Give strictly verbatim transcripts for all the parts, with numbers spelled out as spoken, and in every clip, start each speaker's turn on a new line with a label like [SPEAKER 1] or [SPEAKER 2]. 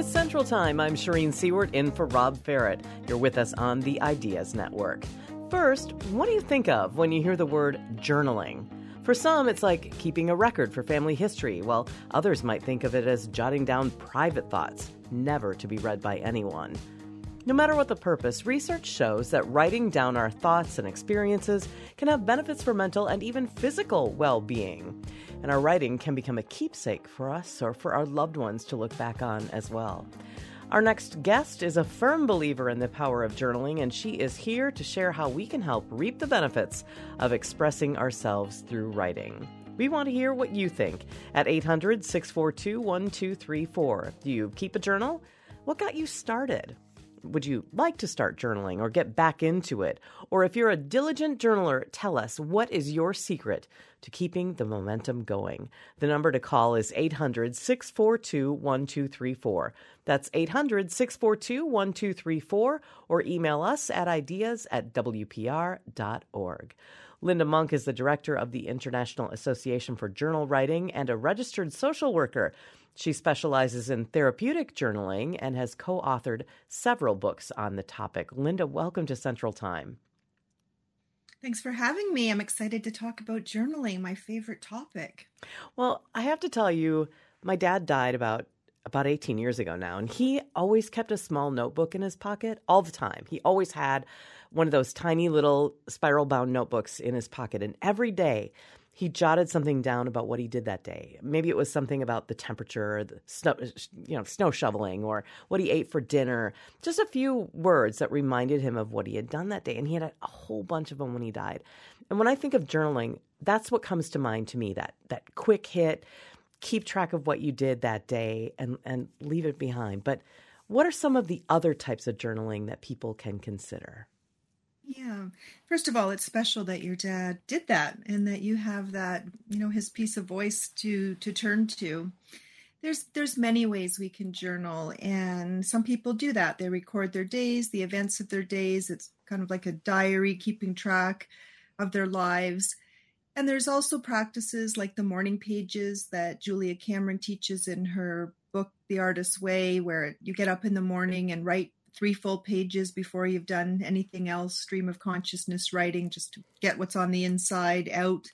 [SPEAKER 1] Central Time. I'm Shireen Seward in for Rob Ferret. You're with us on the Ideas Network. First, what do you think of when you hear the word journaling? For some, it's like keeping a record for family history, while others might think of it as jotting down private thoughts, never to be read by anyone. No matter what the purpose, research shows that writing down our thoughts and experiences can have benefits for mental and even physical well-being. And our writing can become a keepsake for us or for our loved ones to look back on as well. Our next guest is a firm believer in the power of journaling, and she is here to share how we can help reap the benefits of expressing ourselves through writing. We want to hear what you think at eight hundred, six four two, one two three four. Do you keep a journal? What got you started? Would you like to start journaling or get back into it? Or if you're a diligent journaler, tell us, what is your secret to keeping the momentum going? The number to call is eight hundred, six four two, one two three four. That's eight hundred, six four two, one two three four, or email us at ideas at w p r dot org. Linda Monk is the director of the International Association for Journal Writing and a registered social worker. She specializes in therapeutic journaling and has co-authored several books on the topic. Linda, welcome to Central Time.
[SPEAKER 2] Thanks for having me. I'm excited to talk about journaling, my favorite topic.
[SPEAKER 1] Well, I have to tell you, my dad died about about eighteen years ago now, and he always kept a small notebook in his pocket all the time. He always had one of those tiny little spiral-bound notebooks in his pocket, and every day he jotted something down about what he did that day. Maybe it was something about the temperature, the snow, you know, snow shoveling, or what he ate for dinner. Just a few words that reminded him of what he had done that day. And he had a whole bunch of them when he died. And when I think of journaling, that's what comes to mind to me, that that quick hit, keep track of what you did that day and, and leave it behind. But what are some of the other types of journaling that people can consider?
[SPEAKER 2] Yeah. First of all, it's special that your dad did that and that you have that, you know, his piece of voice to to turn to. There's there's many ways we can journal, and some people do that. They record their days, the events of their days. It's kind of like a diary, keeping track of their lives. And there's also practices like the morning pages that Julia Cameron teaches in her book, The Artist's Way, where you get up in the morning and write three full pages before you've done anything else, stream of consciousness writing, just to get what's on the inside out.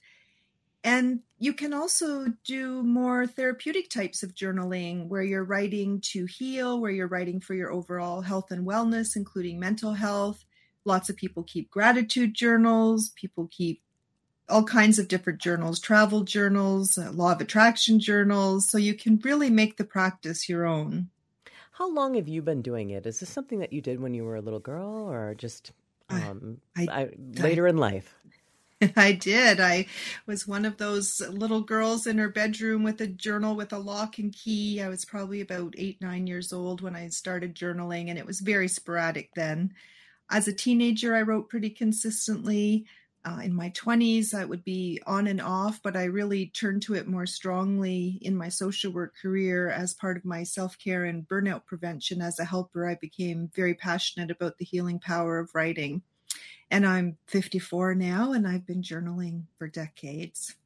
[SPEAKER 2] And you can also do more therapeutic types of journaling where you're writing to heal, where you're writing for your overall health and wellness, including mental health. Lots of people keep gratitude journals. People keep all kinds of different journals, travel journals, uh, law of attraction journals. So you can really make the practice your own.
[SPEAKER 1] How long have you been doing it? Is this something that you did when you were a little girl or just um,
[SPEAKER 2] I,
[SPEAKER 1] I, later
[SPEAKER 2] I,
[SPEAKER 1] in life?
[SPEAKER 2] I did. I was one of those little girls in her bedroom with a journal with a lock and key. I was probably about eight, nine years old when I started journaling, and it was very sporadic then. As a teenager, I wrote pretty consistently. Uh, in my twenties, I would be on and off, but I really turned to it more strongly in my social work career as part of my self-care and burnout prevention. As a helper, I became very passionate about the healing power of writing. And I'm fifty-four now, and I've been journaling for decades.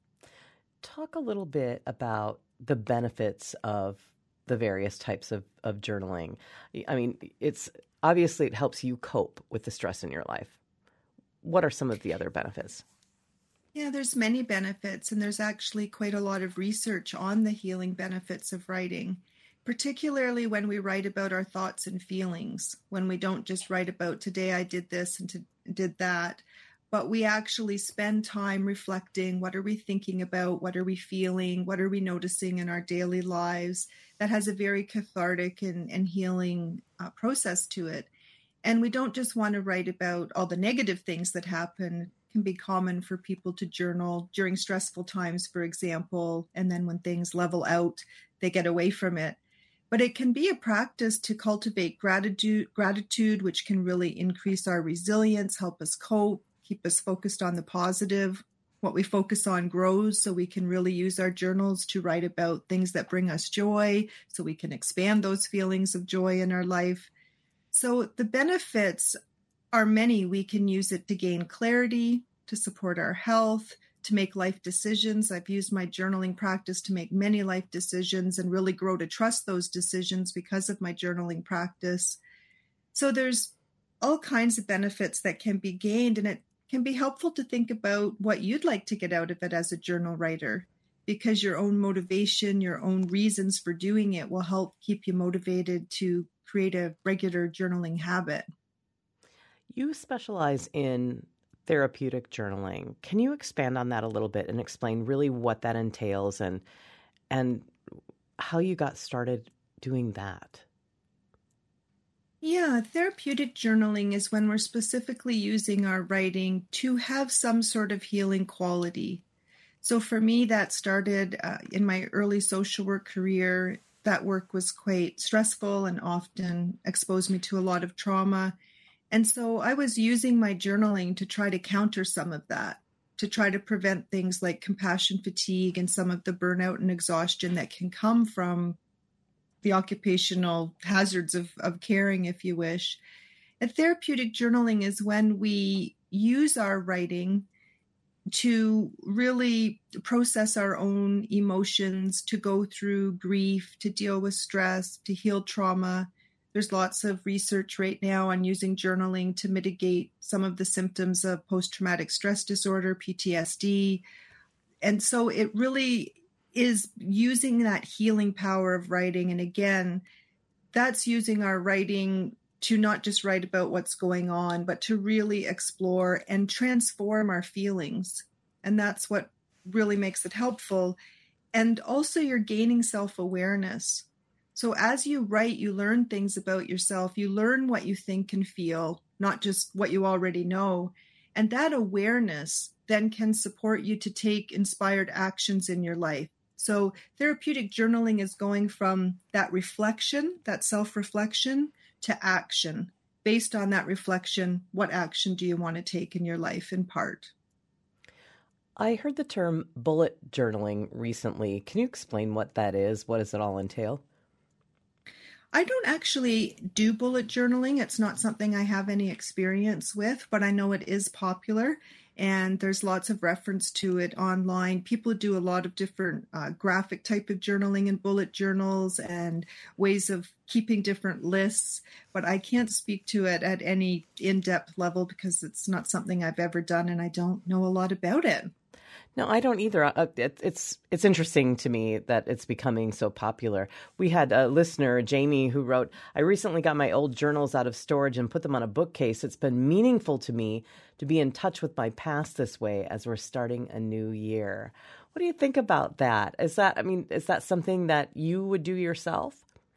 [SPEAKER 1] Talk a little bit about the benefits of the various types of, of journaling. I mean, it's obviously it helps you cope with the stress in your life. What are some of the other benefits?
[SPEAKER 2] Yeah, there's many benefits, and there's actually quite a lot of research on the healing benefits of writing, particularly when we write about our thoughts and feelings, when we don't just write about today I did this and to, did that, but we actually spend time reflecting, what are we thinking about, what are we feeling, what are we noticing in our daily lives. That has a very cathartic and, and healing uh, process to it. And we don't just want to write about all the negative things that happen. It can be common for people to journal during stressful times, for example, and then when things level out, they get away from it. But it can be a practice to cultivate gratitude, gratitude, which can really increase our resilience, help us cope, keep us focused on the positive. What we focus on grows, so we can really use our journals to write about things that bring us joy, so we can expand those feelings of joy in our life. So the benefits are many. We can use it to gain clarity, to support our health, to make life decisions. I've used my journaling practice to make many life decisions and really grow to trust those decisions because of my journaling practice. So there's all kinds of benefits that can be gained, and it can be helpful to think about what you'd like to get out of it as a journal writer, because your own motivation, your own reasons for doing it will help keep you motivated to create a regular journaling habit.
[SPEAKER 1] You specialize in therapeutic journaling. Can you expand on that a little bit and explain really what that entails and and how you got started doing that?
[SPEAKER 2] Yeah, therapeutic journaling is when we're specifically using our writing to have some sort of healing quality. So for me, that started uh, in my early social work career. That work was quite stressful and often exposed me to a lot of trauma. And so I was using my journaling to try to counter some of that, to try to prevent things like compassion fatigue and some of the burnout and exhaustion that can come from the occupational hazards of, of caring, if you wish. And therapeutic journaling is when we use our writing to really process our own emotions, to go through grief, to deal with stress, to heal trauma. There's lots of research right now on using journaling to mitigate some of the symptoms of post-traumatic stress disorder, P T S D. And so it really is using that healing power of writing. And again, that's using our writing to not just write about what's going on, but to really explore and transform our feelings. And that's what really makes it helpful. And also you're gaining self-awareness. So as you write, you learn things about yourself. You learn what you think and feel, not just what you already know. And that awareness then can support you to take inspired actions in your life. So therapeutic journaling is going from that reflection, that self-reflection, to action. Based on that reflection, what action do you want to take in your life in part?
[SPEAKER 1] I heard the term bullet journaling recently. Can you explain what that is? What does it all entail?
[SPEAKER 2] I don't actually do bullet journaling. It's not something I have any experience with, but I know it is popular. And there's lots of reference to it online. People do a lot of different uh, graphic type of journaling in bullet journals and ways of keeping different lists. But I can't speak to it at any in-depth level because it's not something I've ever done and I don't know a lot about it.
[SPEAKER 1] No, I don't either. Uh, it, it's it's interesting to me that it's becoming so popular. We had a listener, Jamie, who wrote, I recently got my old journals out of storage and put them on a bookcase. It's been meaningful to me to be in touch with my past this way as we're starting a new year. What do you think about that? Is that, I mean, is that something that you would do yourself?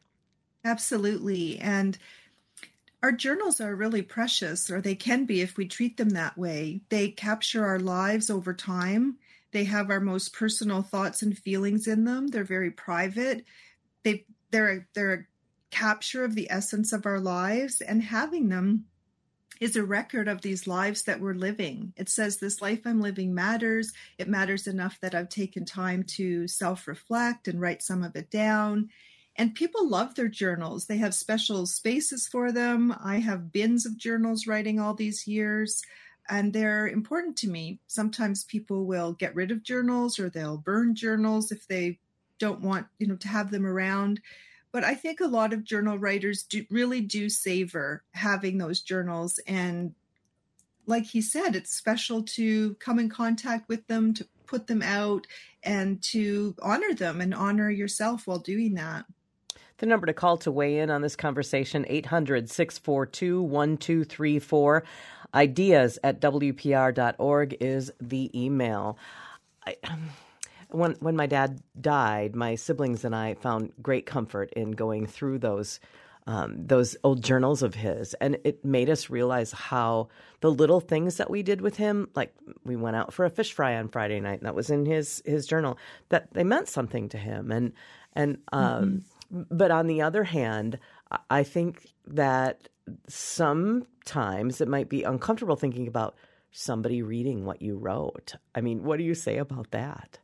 [SPEAKER 2] Absolutely. And our journals are really precious, or they can be if we treat them that way. They capture our lives over time. They have our most personal thoughts and feelings in them. They're very private. They, they're, a, they're a capture of the essence of our lives, and having them is a record of these lives that we're living. It says this life I'm living matters. It matters enough that I've taken time to self-reflect and write some of it down. And people love their journals. They have special spaces for them. I have bins of journals writing all these years, and they're important to me. Sometimes people will get rid of journals or they'll burn journals if they don't want, you know, to have them around. But I think a lot of journal writers do, really do savor having those journals. And like he said, it's special to come in contact with them, to put them out, and to honor them and honor yourself while doing that.
[SPEAKER 1] The number to call to weigh in on this conversation, eight hundred, six four two, one two three four. Ideas at W P R dot org is the email. I, um, when, when my dad died, my siblings and I found great comfort in going through those um, those old journals of his. And it made us realize how the little things that we did with him, like we went out for a fish fry on Friday night, and that was in his, his journal, that they meant something to him. And, and, um, mm-hmm. But on the other hand, I think that sometimes it might be uncomfortable thinking about somebody reading what you wrote. I mean, what do you say about that?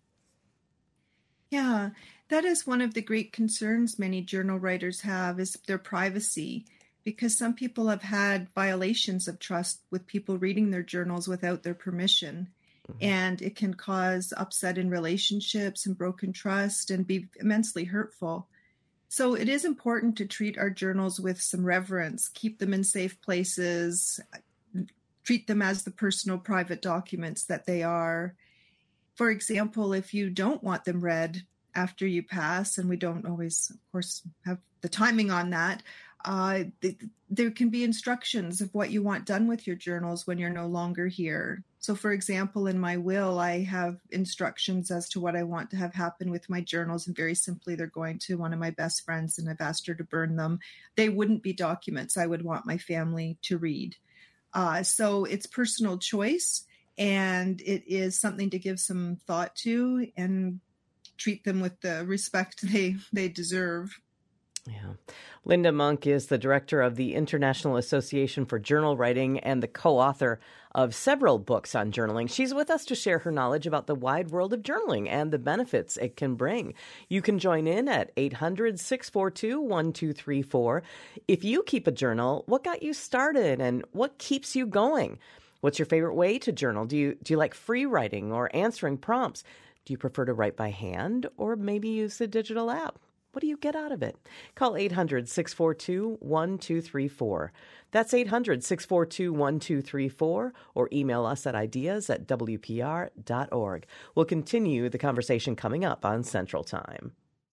[SPEAKER 2] Yeah, that is one of the great concerns many journal writers have, is their privacy, because some people have had violations of trust with people reading their journals without their permission. and it can cause upset in relationships and broken trust and be immensely hurtful. So it is important to treat our journals with some reverence, keep them in safe places, treat them as the personal private documents that they are. For example, if you don't want them read after you pass, and we don't always, of course, have the timing on that, uh, th- there can be instructions of what you want done with your journals when you're no longer here. So, for example, in my will, I have instructions as to what I want to have happen with my journals. And very simply, they're going to one of my best friends, and I've asked her to burn them. They wouldn't be documents I would want my family to read. Uh, so it's personal choice, and it is something to give some thought to and treat them with the respect they, they deserve.
[SPEAKER 1] Yeah. Linda Monk is the director of the International Association for Journal Writing and the co-author of several books on journaling. She's with us to share her knowledge about the wide world of journaling and the benefits it can bring. You can join in at eight hundred, six four two, one two three four. If you keep a journal, what got you started and what keeps you going? What's your favorite way to journal? Do you do you like free writing or answering prompts? Do you prefer to write by hand or maybe use a digital app? What do you get out of it? Call eight hundred, six four two, one two three four. That's eight hundred, six four two, one two three four, or email us at ideas at w p r dot org. We'll continue the conversation coming up on Central Time.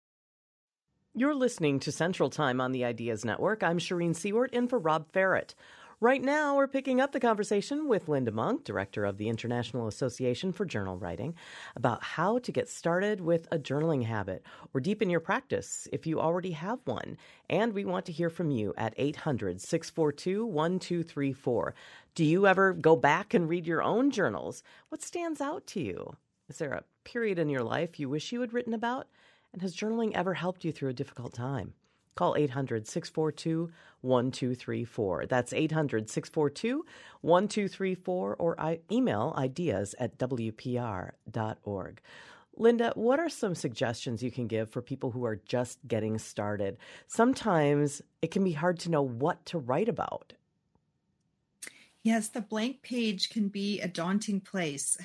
[SPEAKER 1] You're listening to Central Time on the Ideas Network. I'm Shireen Seward, in for Rob Ferret. Right now, we're picking up the conversation with Linda Monk, director of the International Association for Journal Writing, about how to get started with a journaling habit or deepen your practice if you already have one. And we want to hear from you at eight hundred, six four two, one two three four. Do you ever go back and read your own journals? What stands out to you? Is there a period in your life you wish you had written about? And has journaling ever helped you through a difficult time? Call eight hundred, six four two, one two three four. That's eight hundred, six four two, one two three four, or I email ideas at w p r dot org. Linda, what are some suggestions you can give for people who are just getting started? Sometimes it can be hard to know what to write about.
[SPEAKER 2] Yes, the blank page can be a daunting place.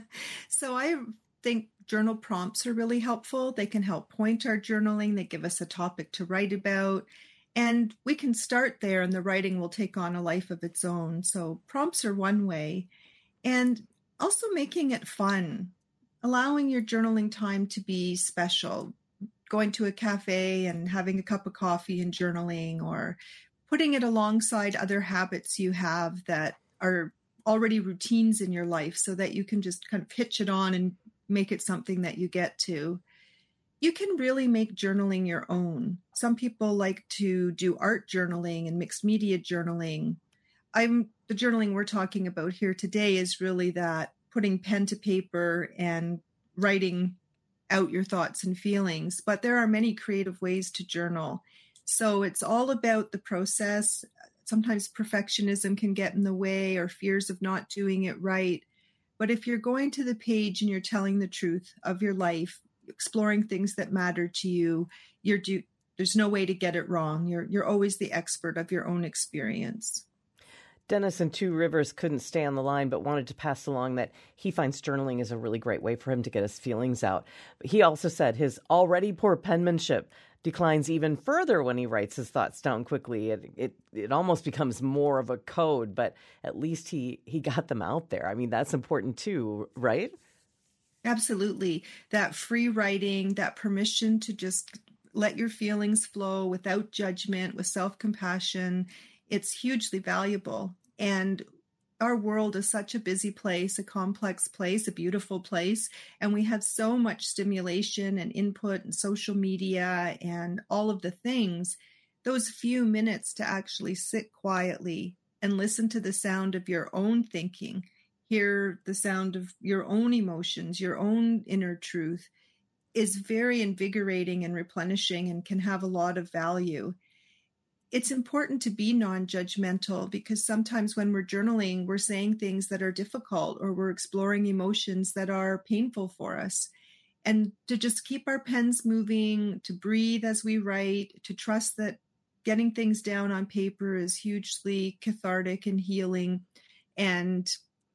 [SPEAKER 2] So I think journal prompts are really helpful. They can help point our journaling. They give us a topic to write about. And we can start there and the writing will take on a life of its own. So prompts are one way. And also making it fun, allowing your journaling time to be special, going to a cafe and having a cup of coffee and journaling, or putting it alongside other habits you have that are already routines in your life so that you can just kind of hitch it on and make it something that you get to. You can really make journaling your own. Some people like to do art journaling and mixed media journaling. I'm the journaling we're talking about here today is really that putting pen to paper and writing out your thoughts and feelings. But there are many creative ways to journal. So it's all about the process. Sometimes perfectionism can get in the way, or fears of not doing it right. But if you're going to the page and you're telling the truth of your life, exploring things that matter to you, you're do, there's no way to get it wrong. You're you're always the expert of your own experience.
[SPEAKER 1] Dennis in Two Rivers couldn't stay on the line, but wanted to pass along that he finds journaling is a really great way for him to get his feelings out. He also said his already poor penmanship declines even further when he writes his thoughts down quickly. It it it almost becomes more of a code, but at least he he got them out there. I mean, that's important too, right?
[SPEAKER 2] Absolutely. That free writing, that permission to just let your feelings flow without judgment, with self-compassion, it's hugely valuable. And our world is such a busy place, a complex place, a beautiful place, and we have so much stimulation and input and social media and all of the things. Those few minutes to actually sit quietly and listen to the sound of your own thinking, hear the sound of your own emotions, your own inner truth, is very invigorating and replenishing and can have a lot of value. It's important to be non-judgmental, because sometimes when we're journaling, we're saying things that are difficult, or we're exploring emotions that are painful for us. And to just keep our pens moving, to breathe as we write, to trust that getting things down on paper is hugely cathartic and healing. And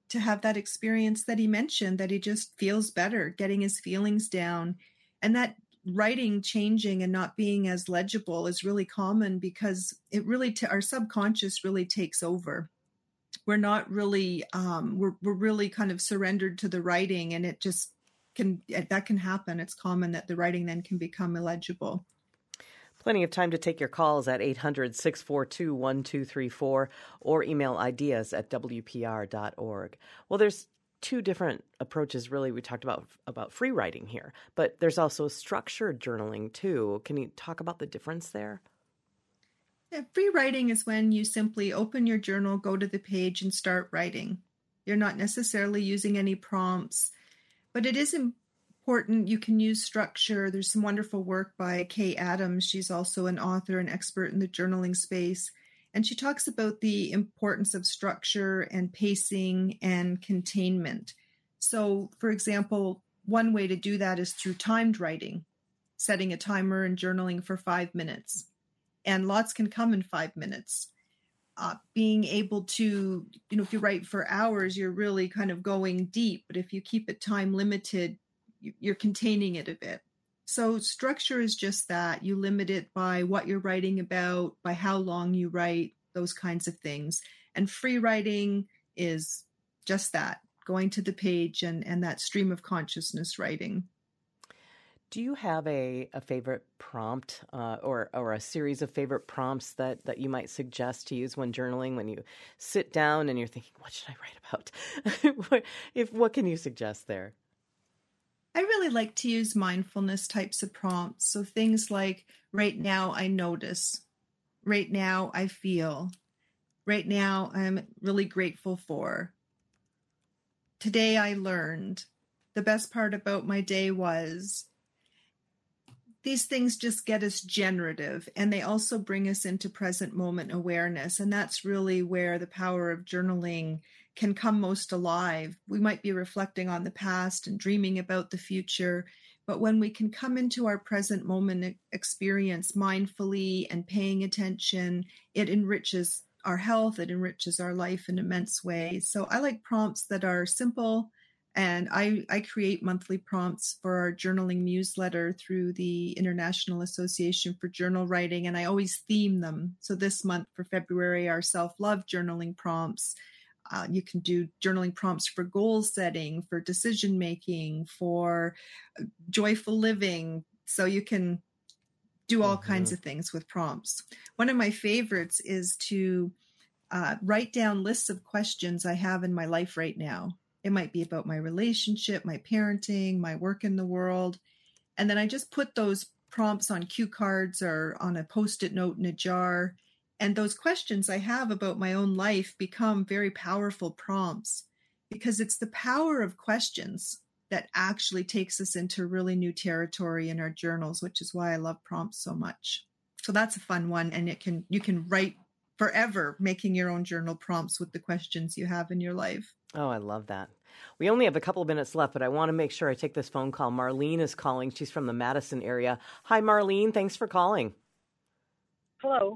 [SPEAKER 2] to have that experience that he mentioned, that he just feels better getting his feelings down. And that writing changing and not being as legible is really common because it really, t- our subconscious really takes over. We're not really, um, we're, we're really kind of surrendered to the writing, and it just can, that can happen. It's common that the writing then can become illegible.
[SPEAKER 1] Plenty of time to take your calls at eight hundred, six four two, one two three four or email ideas at w p r dot org. Well, there's two different approaches, really. We talked about about free writing here, but there's also structured journaling too. Can you talk about the difference there?
[SPEAKER 2] Yeah, free writing is when you simply open your journal, go to the page, and start writing. You're not necessarily using any prompts, but it is important. You can use structure. There's some wonderful work by Kay Adams. She's also an author and expert in the journaling space. And she talks about the importance of structure and pacing and containment. So, for example, one way to do that is through timed writing, setting a timer and journaling for five minutes. And lots can come in five minutes. Uh, being able to, you know, if you write for hours, you're really kind of going deep. But if you keep it time limited, you're containing it a bit. So structure is just that. You limit it by what you're writing about, by how long you write, those kinds of things. And free writing is just that, going to the page and, and that stream of consciousness writing.
[SPEAKER 1] Do you have a, a favorite prompt uh, or or a series of favorite prompts that, that you might suggest to use when journaling, when you sit down and you're thinking, what should I write about? what, if, what can you suggest there?
[SPEAKER 2] I really like to use mindfulness types of prompts. So things like, right now I notice, right now I feel, right now I'm really grateful for, today I learned, the best part about my day was. These things just get us generative, and they also bring us into present moment awareness. And that's really where the power of journaling can come most alive. We might be reflecting on the past and dreaming about the future, but when we can come into our present moment experience mindfully and paying attention, it enriches our health, it enriches our life in immense ways. So I like prompts that are simple. And I, I create monthly prompts for our journaling newsletter through the International Association for Journal Writing, and I always theme them. So this month for February, our self-love journaling prompts. Uh, you can do journaling prompts for goal setting, for decision making, for joyful living. So you can do all mm-hmm. kinds of things with prompts. One of my favorites is to uh, write down lists of questions I have in my life right now. It might be about my relationship, my parenting, my work in the world. And then I just put those prompts on cue cards or on a Post-it note in a jar. And those questions I have about my own life become very powerful prompts, because it's the power of questions that actually takes us into really new territory in our journals, which is why I love prompts so much. So that's a fun one. And it can you can write forever making your own journal prompts with the questions you have in your life.
[SPEAKER 1] Oh, I love that. We only have a couple of minutes left, but I want to make sure I take this phone call. Marlene is calling. She's from the Madison area. Hi, Marlene. Thanks for calling.
[SPEAKER 3] Hello.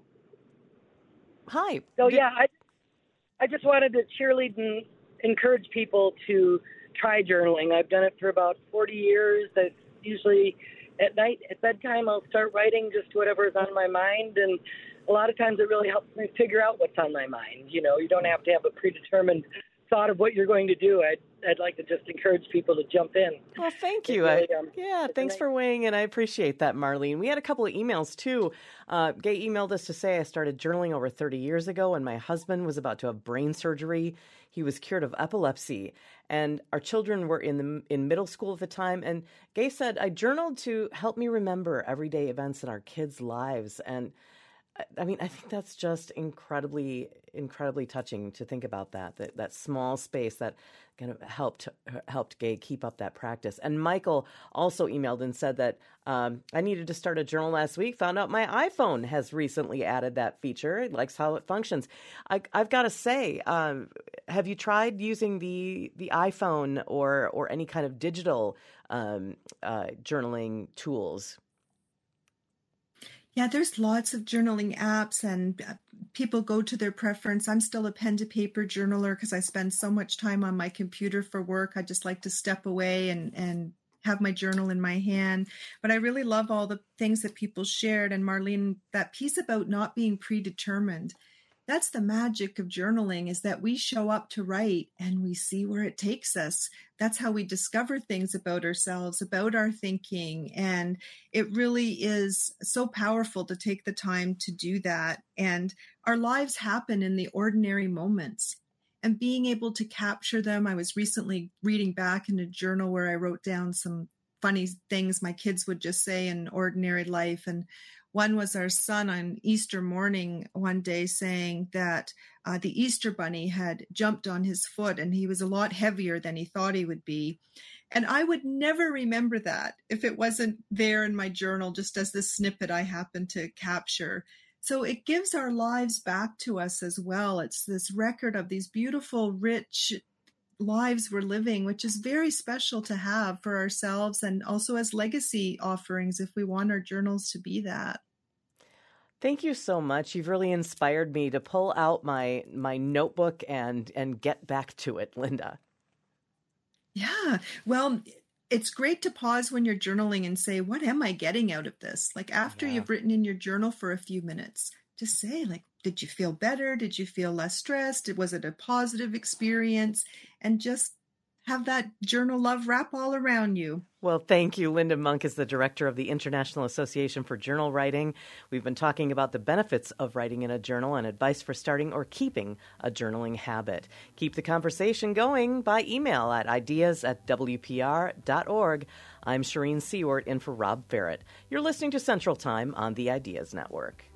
[SPEAKER 1] Hi.
[SPEAKER 3] So, yeah, I, I just wanted to cheerlead and encourage people to try journaling. I've done it for about forty years. I usually at night at bedtime, I'll start writing just whatever is on my mind. And a lot of times it really helps me figure out what's on my mind. You know, you don't have to have a predetermined thought of what you're going to do. I'd, I'd like to just encourage people to jump in.
[SPEAKER 1] Well, thank you. Really, um, I, yeah, thanks nice. for weighing in. I appreciate that, Marlene. We had a couple of emails, too. Uh, Gay emailed us to say, I started journaling over thirty years ago, and my husband was about to have brain surgery. He was cured of epilepsy, and our children were in the in middle school at the time. And Gay said, I journaled to help me remember everyday events in our kids' lives. And I mean, I think that's just incredibly, incredibly touching to think about that, that, that small space that kind of helped, helped Gay keep up that practice. And Michael also emailed and said that um, I needed to start a journal last week, found out my iPhone has recently added that feature. It likes how it functions. I, I've got to say, um, have you tried using the, the iPhone or, or any kind of digital um, uh, journaling tools?
[SPEAKER 2] Yeah, there's lots of journaling apps, and uh, people go to their preference. I'm still a pen to paper journaler because I spend so much time on my computer for work. I just like to step away and, and have my journal in my hand. But I really love all the things that people shared. And Marlene, that piece about not being predetermined, that's the magic of journaling, is that we show up to write and we see where it takes us. That's how we discover things about ourselves, about our thinking. And it really is so powerful to take the time to do that. And our lives happen in the ordinary moments, and being able to capture them. I was recently reading back in a journal where I wrote down some funny things my kids would just say in ordinary life. And one was our son on Easter morning one day saying that uh, the Easter bunny had jumped on his foot and he was a lot heavier than he thought he would be. And I would never remember that if it wasn't there in my journal, just as this snippet I happened to capture. So it gives our lives back to us as well. It's this record of these beautiful, rich lives we're living, which is very special to have for ourselves and also as legacy offerings if we want our journals to be that.
[SPEAKER 1] Thank you so much. You've really inspired me to pull out my my notebook and and get back to it, Linda.
[SPEAKER 2] Yeah. Well, it's great to pause when you're journaling and say, what am I getting out of this? Like after
[SPEAKER 1] Yeah.
[SPEAKER 2] you've written in your journal for a few minutes, just say like, did you feel better? Did you feel less stressed? Was it a positive experience? And just have that journal love wrap all around you.
[SPEAKER 1] Well, thank you. Linda Monk is the director of the International Association for Journal Writing. We've been talking about the benefits of writing in a journal and advice for starting or keeping a journaling habit. Keep the conversation going by email at ideas at w p r dot org. I'm Shireen Seward in for Rob Ferret. You're listening to Central Time on the Ideas Network.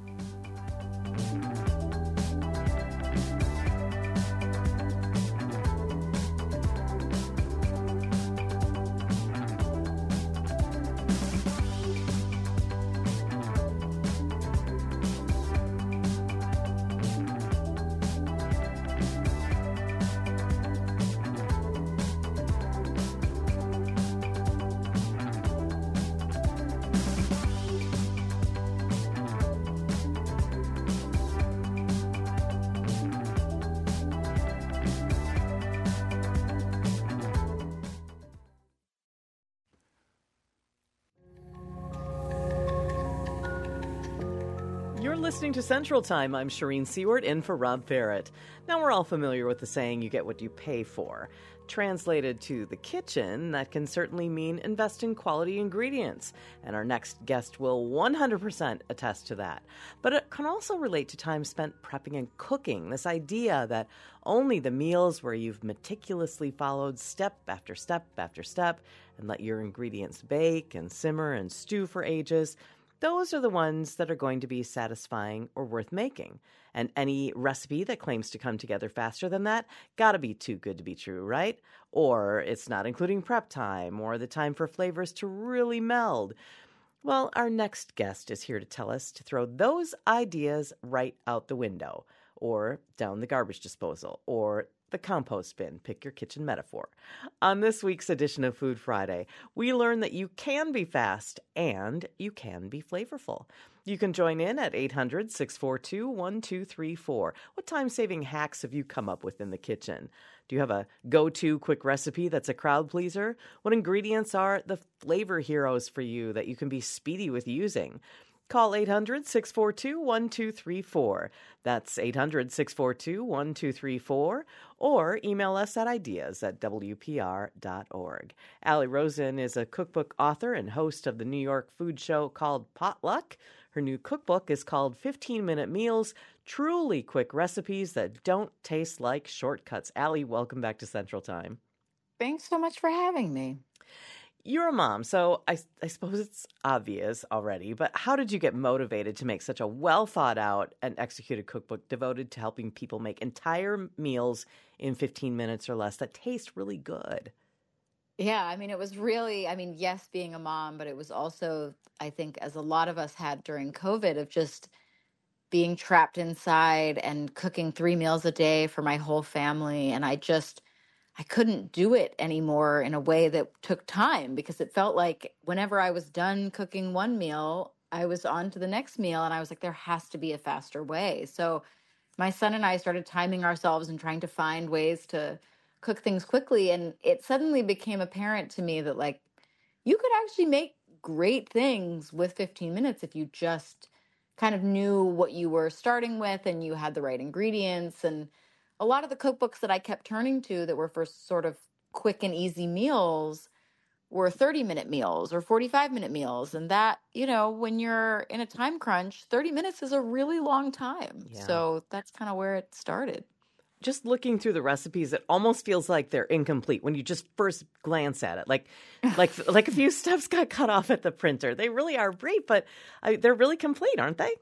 [SPEAKER 1] You're listening to Central Time. I'm Shireen Seward in for Rob Ferret. Now, we're all familiar with the saying, you get what you pay for. Translated to the kitchen, that can certainly mean invest in quality ingredients. And our next guest will one hundred percent attest to that. But it can also relate to time spent prepping and cooking. This idea that only the meals where you've meticulously followed step after step after step and let your ingredients bake and simmer and stew for ages, those are the ones that are going to be satisfying or worth making. And any recipe that claims to come together faster than that, gotta be too good to be true, right? Or it's not including prep time or the time for flavors to really meld. Well, our next guest is here to tell us to throw those ideas right out the window, or down the garbage disposal, or the compost bin. Pick your kitchen metaphor. On this week's edition of Food Friday, we learn that you can be fast and you can be flavorful. You can join in at eight hundred, six four two, one two three four. What time-saving hacks have you come up with in the kitchen? Do you have a go-to quick recipe that's a crowd pleaser? What ingredients are the flavor heroes for you that you can be speedy with using? Call eight hundred, six four two, one two three four. That's eight hundred, six four two, one two three four. Or email us at ideas at w p r dot org. Allie Rosen is a cookbook author and host of the New York food show called Potluck. Her new cookbook is called fifteen-Minute Meals, Truly Quick Recipes That Don't Taste Like Shortcuts. Allie, welcome back to Central Time.
[SPEAKER 4] Thanks so much for having me.
[SPEAKER 1] You're a mom, so I, I suppose it's obvious already, but how did you get motivated to make such a well-thought-out and executed cookbook devoted to helping people make entire meals in fifteen minutes or less that taste really good?
[SPEAKER 4] Yeah, I mean, it was really, I mean, yes, being a mom, but it was also, I think, as a lot of us had during COVID, of just being trapped inside and cooking three meals a day for my whole family. And I just, I couldn't do it anymore in a way that took time, because it felt like whenever I was done cooking one meal, I was on to the next meal and I was like, there has to be a faster way. So my son and I started timing ourselves and trying to find ways to cook things quickly. And it suddenly became apparent to me that, like, you could actually make great things with fifteen minutes if you just kind of knew what you were starting with and you had the right ingredients. And a lot of the cookbooks that I kept turning to that were for sort of quick and easy meals were thirty minute meals or forty-five minute meals. And that, you know, when you're in a time crunch, thirty minutes is a really long time.
[SPEAKER 1] Yeah.
[SPEAKER 4] So that's kind of where it started.
[SPEAKER 1] Just looking through the recipes, it almost feels like they're incomplete when you just first glance at it. Like, like, like a few steps got cut off at the printer. They really are great, but I, they're really complete, aren't they?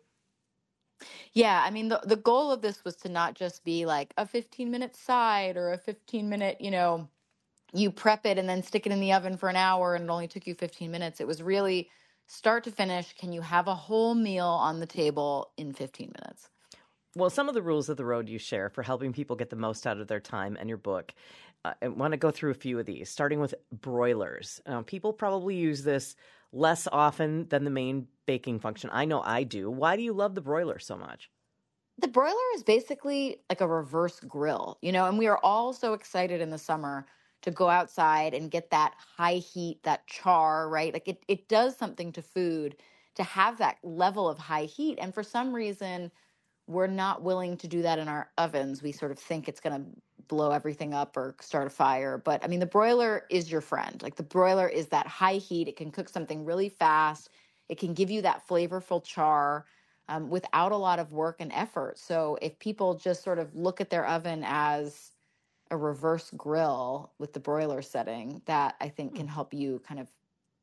[SPEAKER 4] Yeah, I mean, the the goal of this was to not just be like a fifteen minute side or a fifteen minute, you know, you prep it and then stick it in the oven for an hour and it only took you fifteen minutes. It was really start to finish. Can you have a whole meal on the table in fifteen minutes?
[SPEAKER 1] Well, some of the rules of the road you share for helping people get the most out of their time and your book, uh, I want to go through a few of these, starting with broilers. Uh, people probably use this less often than the main baking function. I know I do. Why do you love the broiler so much?
[SPEAKER 4] The broiler is basically like a reverse grill, you know, and we are all so excited in the summer to go outside and get that high heat, that char, right? Like it, it does something to food to have that level of high heat. And for some reason, we're not willing to do that in our ovens. We sort of think it's going to blow everything up or start a fire. But I mean, the broiler is your friend. Like the broiler is that high heat. It can cook something really fast. It can give you that flavorful char um, without a lot of work and effort. So if people just sort of look at their oven as a reverse grill with the broiler setting, that I think can help you kind of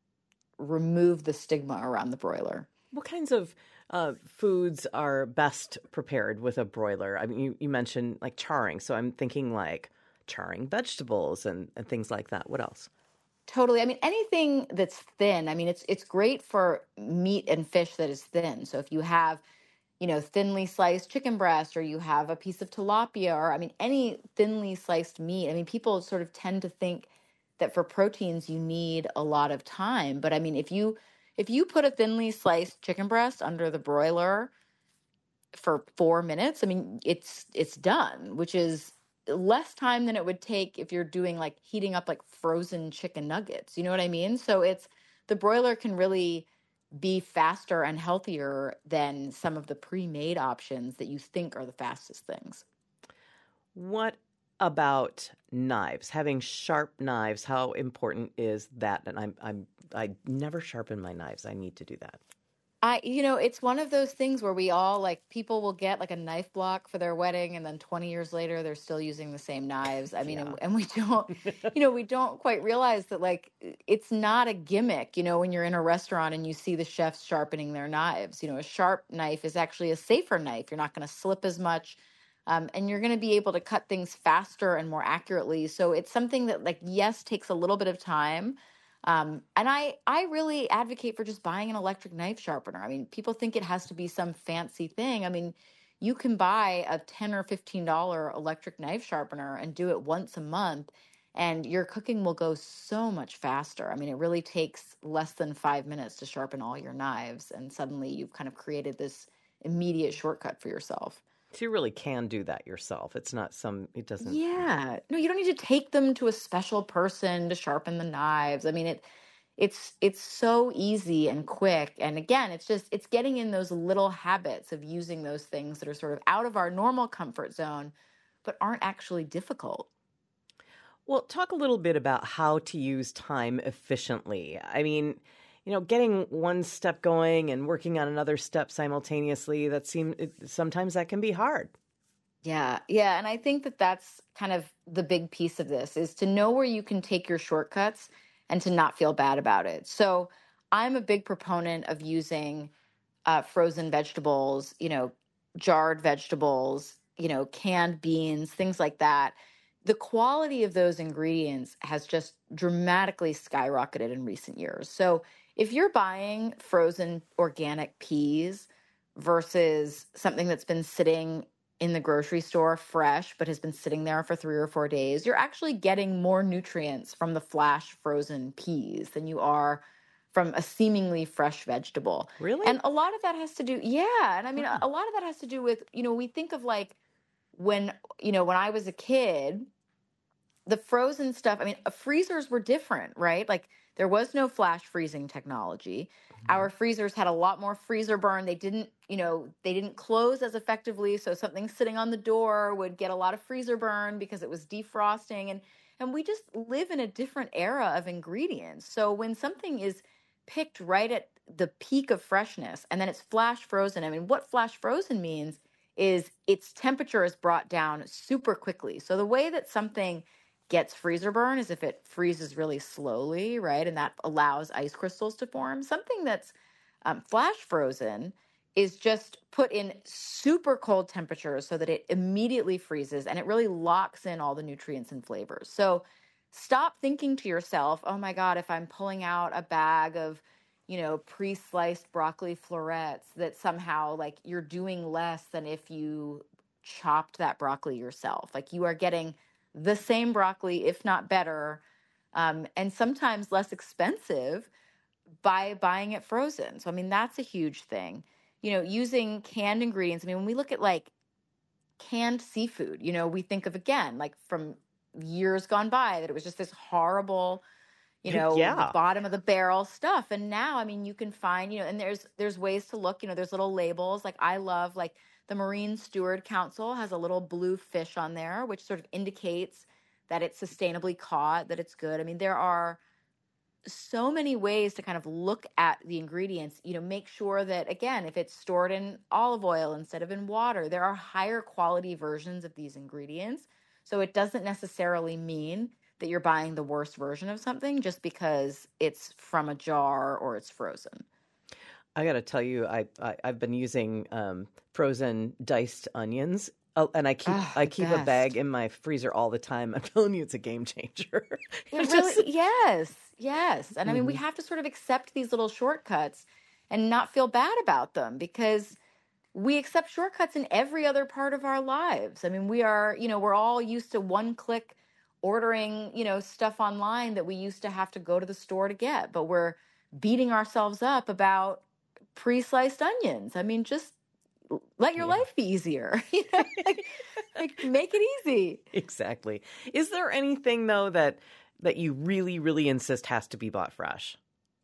[SPEAKER 4] remove the stigma around the broiler.
[SPEAKER 1] What kinds of uh, foods are best prepared with a broiler? I mean, you, you mentioned like charring, so I'm thinking like charring vegetables and, and things like that. What else?
[SPEAKER 4] Totally. I mean, anything that's thin. I mean, it's it's great for meat and fish that is thin. So if you have, you know, thinly sliced chicken breast, or you have a piece of tilapia, or I mean, any thinly sliced meat. I mean, people sort of tend to think that for proteins you need a lot of time, but I mean, if you If you put a thinly sliced chicken breast under the broiler for four minutes, I mean, it's it's done, which is less time than it would take if you're doing like heating up like frozen chicken nuggets. You know what I mean? So it's the broiler can really be faster and healthier than some of the pre-made options that you think are the fastest things.
[SPEAKER 1] What about knives? Having sharp knives, how important is that? And I'm I'm I never sharpen my knives. I need to do that.
[SPEAKER 4] I, you know, it's one of those things where we all like people will get like a knife block for their wedding, and then twenty years later they're still using the same knives. I mean,
[SPEAKER 1] Yeah.
[SPEAKER 4] and, and we don't, you know, we don't quite realize that like it's not a gimmick. You know, when you're in a restaurant and you see the chefs sharpening their knives, you know, a sharp knife is actually a safer knife. You're not going to slip as much. Um, and you're going to be able to cut things faster and more accurately. So it's something that, like, yes, takes a little bit of time. Um, and I, I really advocate for just buying an electric knife sharpener. I mean, people think it has to be some fancy thing. I mean, you can buy a ten or fifteen dollars electric knife sharpener and do it once a month, and your cooking will go so much faster. I mean, it really takes less than five minutes to sharpen all your knives, and suddenly you've kind of created this immediate shortcut for yourself.
[SPEAKER 1] So you really can do that yourself. It's not some, it doesn't.
[SPEAKER 4] Yeah. No, you don't need to take them to a special person to sharpen the knives. I mean, it it's it's so easy and quick. And again, it's just it's getting in those little habits of using those things that are sort of out of our normal comfort zone, but aren't actually difficult.
[SPEAKER 1] Well, talk a little bit about how to use time efficiently. I mean, you know, getting one step going and working on another step simultaneously, that seems, sometimes that can be hard.
[SPEAKER 4] Yeah, yeah. And I think that that's kind of the big piece of this is to know where you can take your shortcuts and to not feel bad about it. So I'm a big proponent of using uh, frozen vegetables, you know, jarred vegetables, you know, canned beans, things like that. The quality of those ingredients has just dramatically skyrocketed in recent years. So if you're buying frozen organic peas versus something that's been sitting in the grocery store fresh, but has been sitting there for three or four days, you're actually getting more nutrients from the flash frozen peas than you are from a seemingly fresh vegetable.
[SPEAKER 1] Really?
[SPEAKER 4] And a lot of that has to do, yeah. And I mean, a, a lot of that has to do with, you know, we think of like when, you know, when I was a kid, the frozen stuff, I mean, uh, freezers were different, right? Like there was no flash freezing technology.
[SPEAKER 1] Mm-hmm.
[SPEAKER 4] Our freezers had a lot more freezer burn. They didn't, you know, they didn't close as effectively. So something sitting on the door would get a lot of freezer burn because it was defrosting. And, and we just live in a different era of ingredients. So when something is picked right at the peak of freshness and then it's flash frozen, I mean, what flash frozen means is its temperature is brought down super quickly. So the way that something gets freezer burn is if it freezes really slowly, right? And that allows ice crystals to form. Something that's um, flash frozen is just put in super cold temperatures so that it immediately freezes and it really locks in all the nutrients and flavors. So stop thinking to yourself, oh my God, if I'm pulling out a bag of, you know, pre-sliced broccoli florets, that somehow like you're doing less than if you chopped that broccoli yourself. Like you are getting the same broccoli, if not better, um, and sometimes less expensive by buying it frozen. So, I mean, that's a huge thing. You know, using canned ingredients. I mean, when we look at like canned seafood, you know, we think of, again, like from years gone by, that it was just this horrible, you know,
[SPEAKER 1] Yeah.
[SPEAKER 4] bottom of the barrel stuff. And now, I mean, you can find, you know, and there's there's ways to look, you know, there's little labels. Like I love like the Marine Steward Council has a little blue fish on there, which sort of indicates that it's sustainably caught, that it's good. I mean, there are so many ways to kind of look at the ingredients, you know, make sure that, again, if it's stored in olive oil instead of in water, there are higher quality versions of these ingredients. So it doesn't necessarily mean that you're buying the worst version of something just because it's from a jar or it's frozen.
[SPEAKER 1] I got to tell you, I, I I've been using um, frozen diced onions, uh, and I keep
[SPEAKER 4] Oh,
[SPEAKER 1] I
[SPEAKER 4] the
[SPEAKER 1] keep a
[SPEAKER 4] best.
[SPEAKER 1] bag in my freezer all the time. I'm telling you, it's a game changer.
[SPEAKER 4] It
[SPEAKER 1] It's
[SPEAKER 4] really,
[SPEAKER 1] just-
[SPEAKER 4] yes, yes. And I mean, we
[SPEAKER 1] Mhm.
[SPEAKER 4] have to sort of accept these little shortcuts and not feel bad about them because we accept shortcuts in every other part of our lives. I mean, we are, you know, we're all used to one click ordering, you know, stuff online that we used to have to go to the store to get, but we're beating ourselves up about pre-sliced onions. I mean, just let your
[SPEAKER 1] Yeah.
[SPEAKER 4] life be easier. You know, like, like make it easy.
[SPEAKER 1] Exactly. Is there anything though that that you really really insist has to be bought fresh?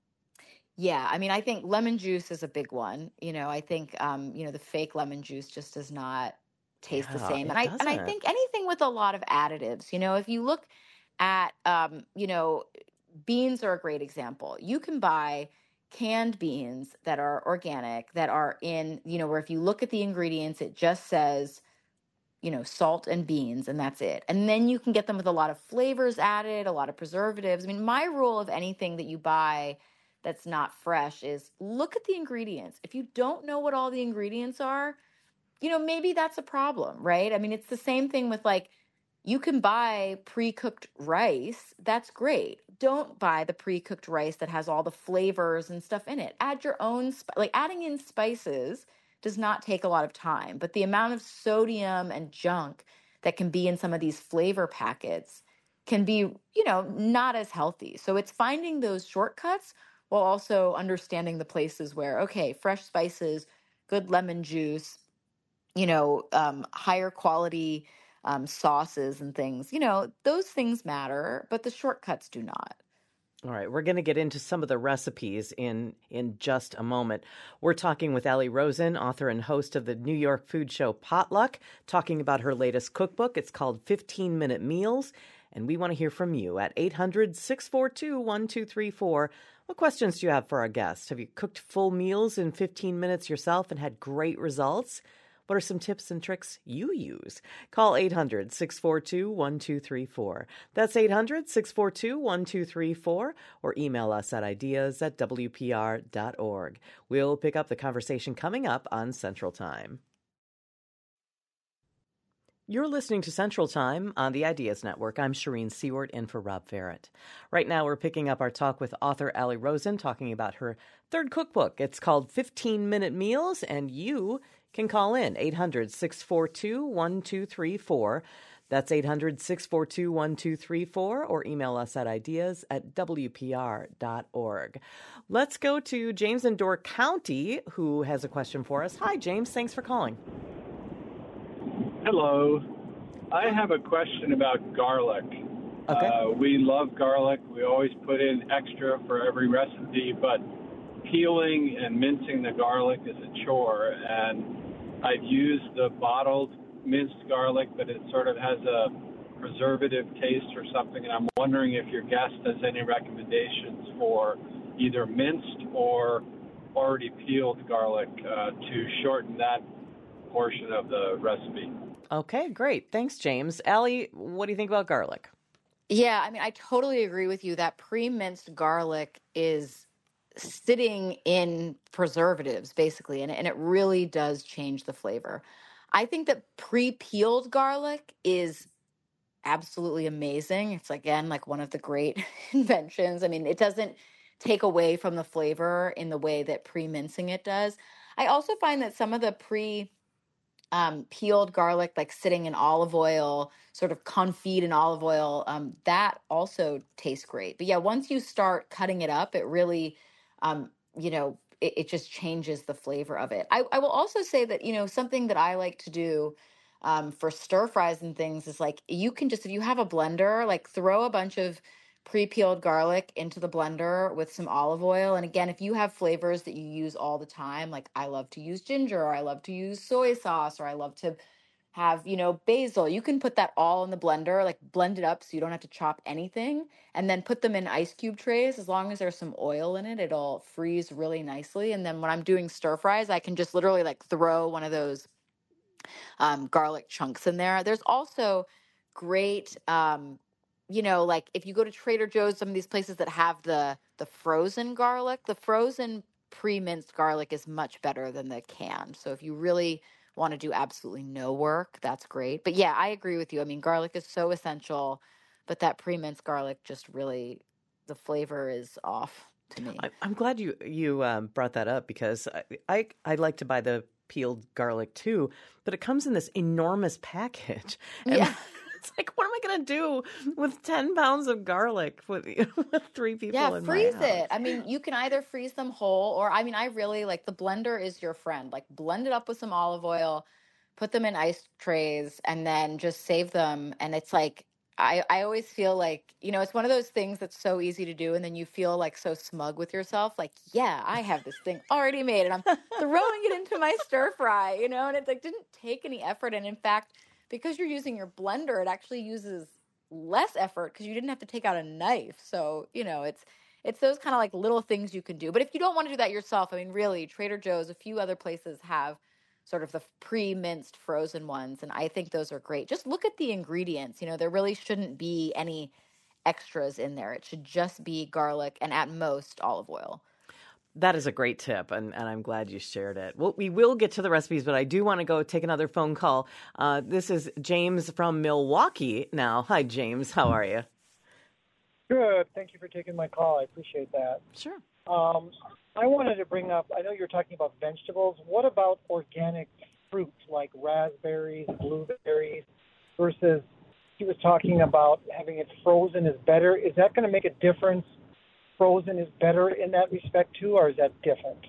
[SPEAKER 4] Yeah, I mean, I think lemon juice is a big one. You know, I think um, you know, the fake lemon juice just does not taste the
[SPEAKER 1] Yeah,
[SPEAKER 4] same.
[SPEAKER 1] it
[SPEAKER 4] And I and I
[SPEAKER 1] doesn't.
[SPEAKER 4] think anything with a lot of additives, you know, if you look at um, you know, beans are a great example. You can buy canned beans that are organic, that are in, you know, where if you look at the ingredients, it just says, you know, salt and beans, and that's it. And then you can get them with a lot of flavors added, a lot of preservatives. I mean, my rule of anything that you buy that's not fresh is look at the ingredients. If you don't know what all the ingredients are, you know, maybe that's a problem, right? I mean, it's the same thing with like, you can buy pre-cooked rice. That's great. Don't buy the pre-cooked rice that has all the flavors and stuff in it. Add your own, sp- like adding in spices does not take a lot of time, but the amount of sodium and junk that can be in some of these flavor packets can be, you know, not as healthy. So it's finding those shortcuts while also understanding the places where, okay, fresh spices, good lemon juice, you know, um, higher quality um, sauces and things, you know, those things matter, but the shortcuts do not.
[SPEAKER 1] All right, we're going to get into some of the recipes in in just a moment. We're talking with Ali Rosen, author and host of the New York food show Potluck, talking about her latest cookbook. It's called fifteen minute Meals, and we want to hear from you at eight hundred, six four two, one two three four. What questions do you have for our guest? Have you cooked full meals in fifteen minutes yourself and had great results? What are some tips and tricks you use? Call eight hundred, six four two, one two three four. That's eight hundred, six four two, one two three four, or email us at ideas at w p r dot org. We'll pick up the conversation coming up on Central Time. You're listening to Central Time on the Ideas Network. I'm Shireen Seward in for Rob Ferret. Right now we're picking up our talk with author Ali Rosen, talking about her third cookbook. It's called fifteen minute Meals, and you can call in eight hundred, six four two, one two three four. That's eight hundred, six four two, one two three four or email us at ideas at w p r dot org. Let's go to James in Door County, who has a question for us. Hi, James. Thanks for calling.
[SPEAKER 5] Hello. I have a question about garlic.
[SPEAKER 1] Okay.
[SPEAKER 5] Uh, we love garlic. We always put in extra for every recipe, but peeling and mincing the garlic is a chore. And I've used the bottled minced garlic, but it sort of has a preservative taste or something. And I'm wondering if your guest has any recommendations for either minced or already peeled garlic uh, to shorten that portion of the recipe.
[SPEAKER 1] Okay, great. Thanks, James. Allie, what do you think about garlic?
[SPEAKER 4] Yeah, I mean, I totally agree with you that pre-minced garlic is sitting in preservatives, basically, and, and it really does change the flavor. I think that pre-peeled garlic is absolutely amazing. It's, again, like one of the great inventions. I mean, it doesn't take away from the flavor in the way that pre-mincing it does. I also find that some of the pre um, peeled garlic, like sitting in olive oil, sort of confit in olive oil, um, that also tastes great. But yeah, once you start cutting it up, it really, um, you know, it, it just changes the flavor of it. I, I will also say that, you know, something that I like to do um, for stir fries and things is like you can just, if you have a blender, like throw a bunch of pre-peeled garlic into the blender with some olive oil. And again, if you have flavors that you use all the time, like I love to use ginger, or I love to use soy sauce, or I love to have, you know, basil, you can put that all in the blender, like blend it up so you don't have to chop anything, and then put them in ice cube trays. As long as there's some oil in it, it'll freeze really nicely. And then when I'm doing stir fries, I can just literally like throw one of those um, garlic chunks in there. There's also great, um, you know, like if you go to Trader Joe's, some of these places that have the the frozen garlic, the frozen pre-minced garlic is much better than the canned. So if you really want to do absolutely no work, that's great. But yeah, I agree with you. I mean, garlic is so essential, but that pre-minced garlic just really, the flavor is off to me.
[SPEAKER 1] I, I'm glad you you um, brought that up because I, I I like to buy the peeled garlic too, but it comes in this enormous package. And
[SPEAKER 4] Yeah.
[SPEAKER 1] it's like, what am I going to do with ten pounds of garlic with, with three people
[SPEAKER 4] Yeah,
[SPEAKER 1] in
[SPEAKER 4] freeze
[SPEAKER 1] my house?
[SPEAKER 4] it. I mean, you can either freeze them whole, or I mean, I really like the blender is your friend. Like blend it up with some olive oil, put them in ice trays, and then just save them. And it's like I I always feel like, you know, it's one of those things that's so easy to do, and then you feel like so smug with yourself, like, yeah, I have this thing already made and I'm throwing it into my stir fry, you know, and it like didn't take any effort. And in fact, because you're using your blender, it actually uses less effort because you didn't have to take out a knife. So, you know, it's it's those kind of like little things you can do. But if you don't want to do that yourself, I mean, really, Trader Joe's, a few other places have sort of the pre-minced frozen ones, and I think those are great. Just look at the ingredients. You know, there really shouldn't be any extras in there. It should just be garlic and at most olive oil.
[SPEAKER 1] That is a great tip, and, and I'm glad you shared it. Well, we will get to the recipes, but I do want to go take another phone call. Uh, this is James from Milwaukee now. Hi, James. How are you?
[SPEAKER 6] Good. Thank you for taking my call. I appreciate that.
[SPEAKER 1] Sure.
[SPEAKER 6] Um, I wanted to bring up, I know you're talking about vegetables. What about organic fruits like raspberries, blueberries, versus he was talking about having it frozen is better. Is that going to make a difference? Frozen is better in that respect too, or is that different?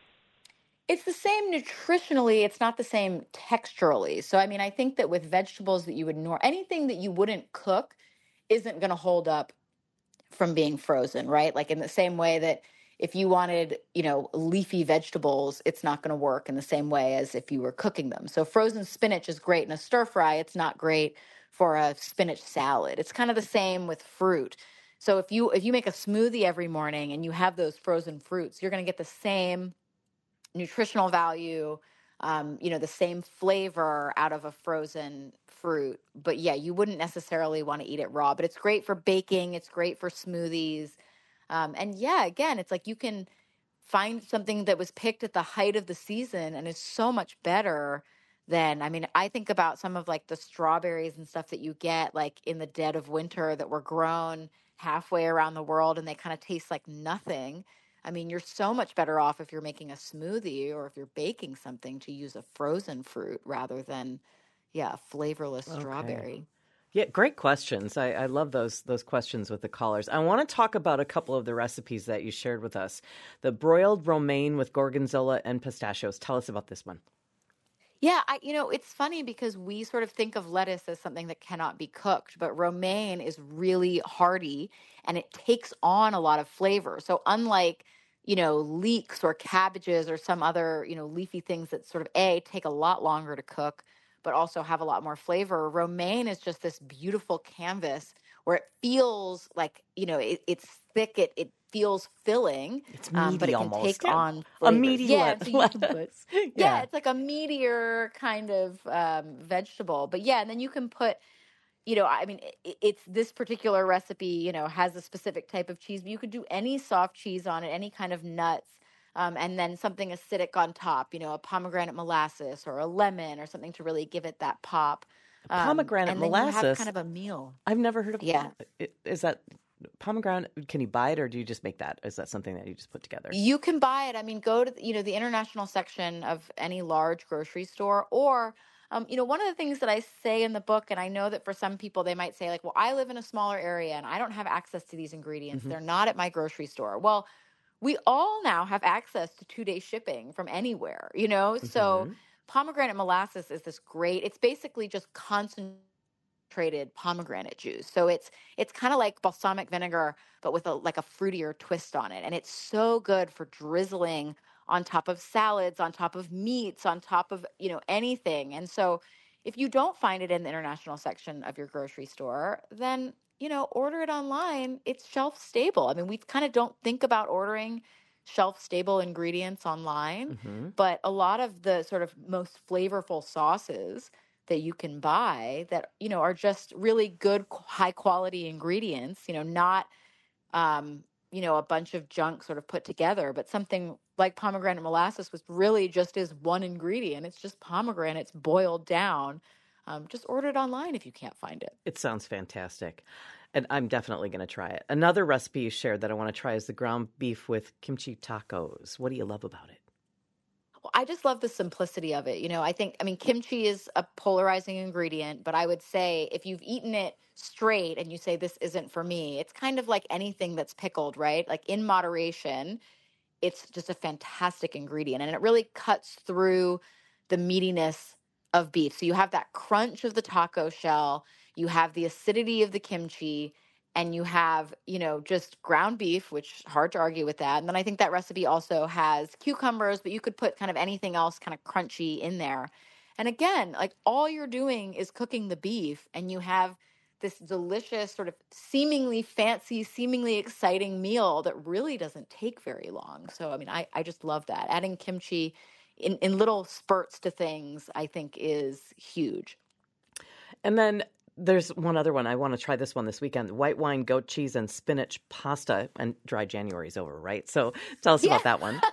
[SPEAKER 4] It's the same nutritionally. It's not the same texturally. So, I mean, I think that with vegetables that you would nor anything that you wouldn't cook isn't going to hold up from being frozen, right? Like in the same way that if you wanted, you know, leafy vegetables, it's not going to work in the same way as if you were cooking them. So frozen spinach is great in a stir fry. It's not great for a spinach salad. It's kind of the same with fruit. So if you if you make a smoothie every morning and you have those frozen fruits, you're going to get the same nutritional value, um, you know, the same flavor out of a frozen fruit. But yeah, you wouldn't necessarily want to eat it raw, but it's great for baking. It's great for smoothies. Um, and yeah, again, it's like you can find something that was picked at the height of the season and is so much better than, I mean, I think about some of like the strawberries and stuff that you get like in the dead of winter that were grown halfway around the world and they kind of taste like nothing. I mean, you're so much better off if you're making a smoothie or if you're baking something to use a frozen fruit rather than, yeah, a flavorless
[SPEAKER 1] Okay.
[SPEAKER 4] strawberry.
[SPEAKER 1] Yeah, great questions. I, I love those those questions with the callers. I want to talk about a couple of the recipes that you shared with us. The broiled romaine with gorgonzola and pistachios. Tell us about this one.
[SPEAKER 4] Yeah, I, you know, it's funny because we sort of think of lettuce as something that cannot be cooked, but romaine is really hearty and it takes on a lot of flavor. So unlike, you know, leeks or cabbages or some other, you know, leafy things that sort of A, take a lot longer to cook, but also have a lot more flavor, romaine is just this beautiful canvas where it feels like, you know, it, it's thick, it, it feels filling,
[SPEAKER 1] It's
[SPEAKER 4] um, but
[SPEAKER 1] meaty
[SPEAKER 4] it can
[SPEAKER 1] almost.
[SPEAKER 4] take
[SPEAKER 1] Yeah.
[SPEAKER 4] on
[SPEAKER 1] A
[SPEAKER 4] flavors.
[SPEAKER 1] meaty
[SPEAKER 4] Yeah,
[SPEAKER 1] let-
[SPEAKER 4] so you can put,
[SPEAKER 1] lettuce.
[SPEAKER 4] yeah,
[SPEAKER 1] Yeah.
[SPEAKER 4] it's like a meatier kind of um, vegetable. But yeah, and then you can put, you know, I mean, it, it's this particular recipe, you know, has a specific type of cheese, but you could do any soft cheese on it, any kind of nuts, um, and then something acidic on top, you know, a pomegranate molasses or a lemon or something to really give it that pop. Um,
[SPEAKER 1] Pomegranate
[SPEAKER 4] and then you have
[SPEAKER 1] molasses?
[SPEAKER 4] kind of a meal.
[SPEAKER 1] I've never heard of.
[SPEAKER 4] Yeah.
[SPEAKER 1] Is that pomegranate? Can you buy it, or do you just make that? Is that something that you just put together?
[SPEAKER 4] You can buy it. I mean, go to, you know, the international section of any large grocery store, or um, you know, one of the things that I say in the book, and I know that for some people they might say like, well, I live in a smaller area and I don't have access to these ingredients.
[SPEAKER 1] Mhm.
[SPEAKER 4] They're not at my grocery store. Well, we all now have access to two-day shipping from anywhere, you know? So
[SPEAKER 1] Mhm.
[SPEAKER 4] pomegranate molasses is this great, it's basically just concentrated pomegranate juice. So it's it's kind of like balsamic vinegar, but with a like a fruitier twist on it. And it's so good for drizzling on top of salads, on top of meats, on top of, you know, anything. And so if you don't find it in the international section of your grocery store, then, you know, order it online. It's shelf stable. I mean, we kind of don't think about ordering shelf stable ingredients online,
[SPEAKER 1] Mhm.
[SPEAKER 4] but a lot of the sort of most flavorful sauces that you can buy that, you know, are just really good, qu- high quality ingredients, you know, not, um, you know, a bunch of junk sort of put together, but something like pomegranate molasses was really just is one ingredient. It's just pomegranates boiled down. Um, just order it online if you can't find it.
[SPEAKER 1] It sounds fantastic. And I'm definitely going to try it. Another recipe you shared that I want to try is the ground beef with kimchi tacos. What do you love about it?
[SPEAKER 4] Well, I just love the simplicity of it. You know, I think, I mean, kimchi is a polarizing ingredient, but I would say if you've eaten it straight and you say, this isn't for me, it's kind of like anything that's pickled, right? Like in moderation, it's just a fantastic ingredient. And it really cuts through the meatiness of beef. So you have that crunch of the taco shell, you have the acidity of the kimchi, and you have, you know, just ground beef, which hard to argue with that. And then I think that recipe also has cucumbers, but you could put kind of anything else kind of crunchy in there. And again, like all you're doing is cooking the beef and you have this delicious sort of seemingly fancy, seemingly exciting meal that really doesn't take very long. So, I mean, I, I just love that. Adding kimchi in, in little spurts to things, I think is huge.
[SPEAKER 1] And then there's one other one. I want to try this one this weekend. White wine, goat cheese, and spinach pasta. And dry January's over, right? So tell us
[SPEAKER 4] Yeah.
[SPEAKER 1] about that one.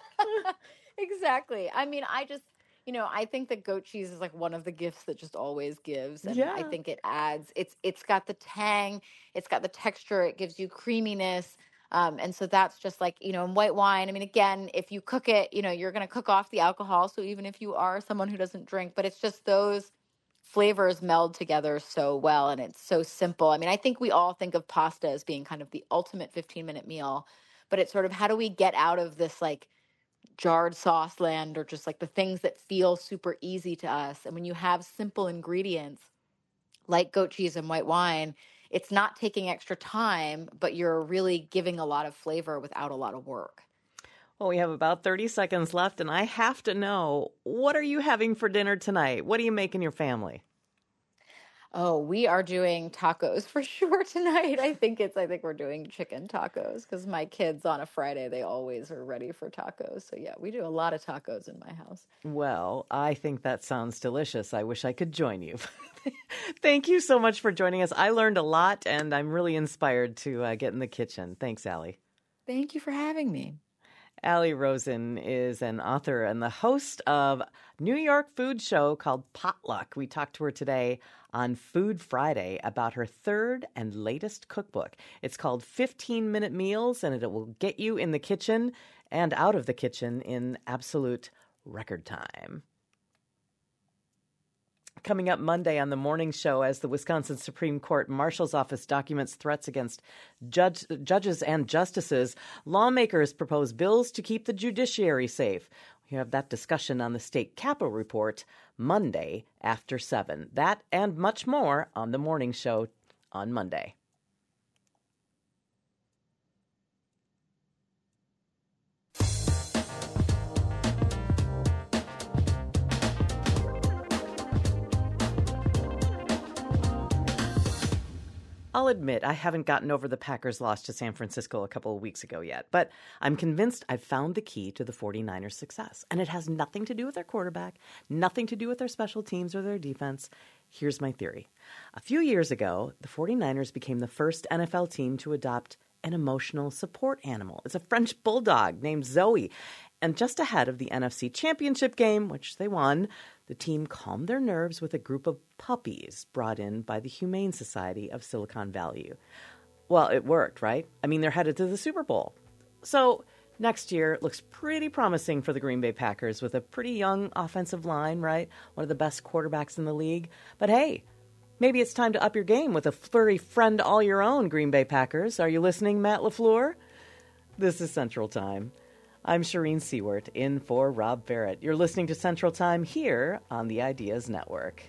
[SPEAKER 4] Exactly. I mean, I just, you know, I think that goat cheese is like one of the gifts that just always gives. And
[SPEAKER 1] Yeah.
[SPEAKER 4] I think it adds, it's it's got the tang, it's got the texture, it gives you creaminess. Um, and so that's just like, you know, in white wine. I mean, again, if you cook it, you know, you're going to cook off the alcohol. So even if you are someone who doesn't drink, but it's just those flavors meld together so well and it's so simple. I mean, I think we all think of pasta as being kind of the ultimate fifteen minute meal, but it's sort of how do we get out of this like jarred sauce land or just like the things that feel super easy to us. And when you have simple ingredients like goat cheese and white wine, it's not taking extra time, but you're really giving a lot of flavor without a lot of work.
[SPEAKER 1] Well, we have about thirty seconds left, and I have to know, what are you having for dinner tonight? What are you making your family?
[SPEAKER 4] Oh, we are doing tacos for sure tonight. I think it's, I think we're doing chicken tacos because my kids on a Friday, they always are ready for tacos. So yeah, we do a lot of tacos in my house.
[SPEAKER 1] Well, I think that sounds delicious. I wish I could join you. Thank you so much for joining us. I learned a lot, and I'm really inspired to uh, get in the kitchen. Thanks, Allie.
[SPEAKER 4] Thank you for having me.
[SPEAKER 1] Allie Rosen is an author and the host of New York food show called Potluck. We talked to her today on Food Friday about her third and latest cookbook. It's called fifteen minute Meals, and it will get you in the kitchen and out of the kitchen in absolute record time. Coming up Monday on the morning show, as the Wisconsin Supreme Court Marshal's Office documents threats against judge, judges and justices, lawmakers propose bills to keep the judiciary safe. We have that discussion on the State Capitol Report Monday after seven. That and much more on the morning show on Monday. I'll admit I haven't gotten over the Packers' loss to San Francisco a couple of weeks ago yet, but I'm convinced I've found the key to the 49ers' success. And it has nothing to do with their quarterback, nothing to do with their special teams or their defense. Here's my theory. A few years ago, the 49ers became the first N F L team to adopt an emotional support animal. It's a French bulldog named Zoe. And just ahead of the N F C Championship game, which they won, the team calmed their nerves with a group of puppies brought in by the Humane Society of Silicon Valley. Well, it worked, right? I mean, they're headed to the Super Bowl. So next year looks pretty promising for the Green Bay Packers with a pretty young offensive line, right? One of the best quarterbacks in the league. But hey, maybe it's time to up your game with a furry friend all your own, Green Bay Packers. Are you listening, Matt LaFleur? This is Central Time. I'm Shireen Seward, in for Rob Barrett. You're listening to Central Time here on the Ideas Network.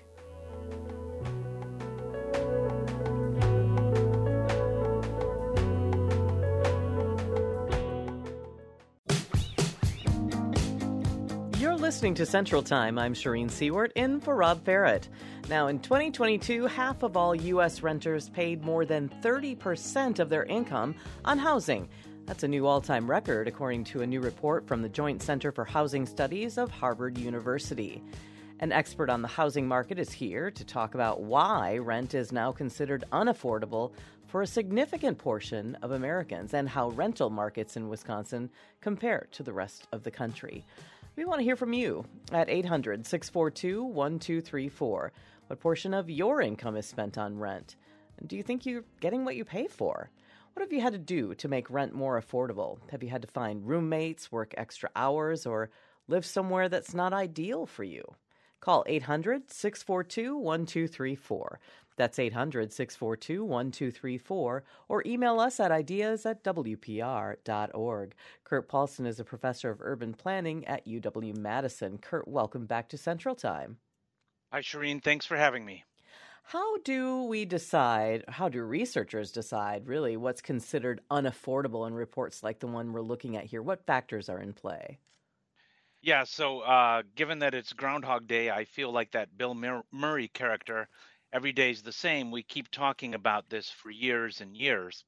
[SPEAKER 1] You're listening to Central Time. I'm Shireen Seward, in for Rob Barrett. Now, in twenty twenty-two, half of all U S renters paid more than thirty percent of their income on housing. That's a new all-time record, according to a new report from the Joint Center for Housing Studies of Harvard University. An expert on the housing market is here to talk about why rent is now considered unaffordable for a significant portion of Americans and how rental markets in Wisconsin compare to the rest of the country. We want to hear from you at eight hundred, six four two, one two three four. What portion of your income is spent on rent? And do you think you're getting what you pay for? What have you had to do to make rent more affordable? Have you had to find roommates, work extra hours, or live somewhere that's not ideal for you? Call eight hundred, six four two, one two three four. That's eight hundred, six four two, one two three four, or email us at ideas at w p r dot org. Kurt Paulson is a professor of urban planning at U W Madison. Kurt, welcome back to Central Time.
[SPEAKER 7] Hi, Shireen. Thanks for having me.
[SPEAKER 1] How do we decide, how do researchers decide, really, what's considered unaffordable in reports like the one we're looking at here? What factors are in play?
[SPEAKER 7] Yeah, so uh, given that it's Groundhog Day, I feel like that Bill Mur- Murray character, every day's the same. We keep talking about this for years and years,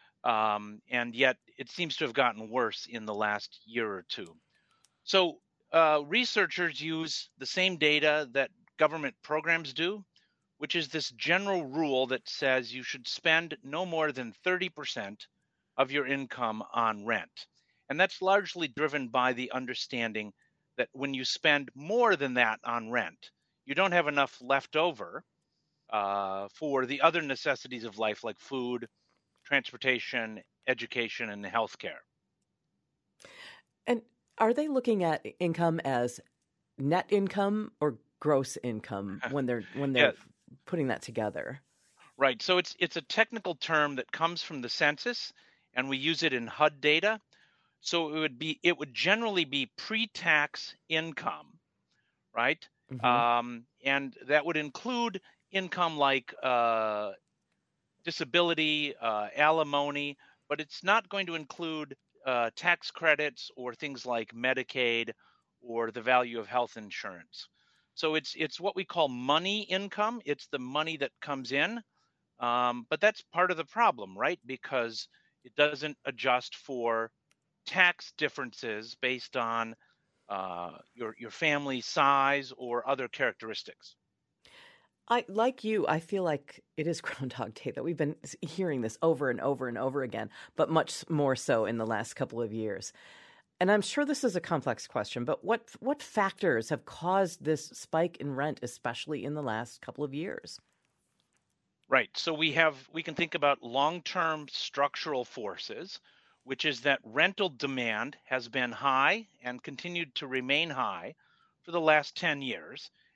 [SPEAKER 7] um, and yet it seems to have gotten worse in the last year or two. So uh, researchers use the same data that government programs do, which is this general rule that says you should spend no more than thirty percent of your income on rent. And that's largely driven by the understanding that when you spend more than that on rent, you don't have enough left over uh, for the other necessities of life like food, transportation, education, and healthcare.
[SPEAKER 1] And are they looking at income as net income or gross income when they're when they're yeah. putting that together?
[SPEAKER 7] Right. So it's it's a technical term that comes from the census, and we use it in H U D data. So it would be it would generally be pre-tax income, right? Mm-hmm. Um, and that would include income like uh, disability, uh, alimony, but it's not going to include uh, tax credits or things like Medicaid or the value of health insurance. So it's it's what we call money income. It's the money that comes in, um, but that's part of the problem, right? Because it doesn't adjust for tax differences based on uh, your your family size or other characteristics.
[SPEAKER 1] I like you. I feel like it is Groundhog Day, that we've been hearing this over and over and over again, but much more so in the last couple of years. And I'm sure this is a complex question, but what what factors have caused this spike in rent, especially in the last couple of years?
[SPEAKER 7] Right. So we have we can think about long-term structural forces, which is that rental demand has been high and continued to remain high for the last ten years.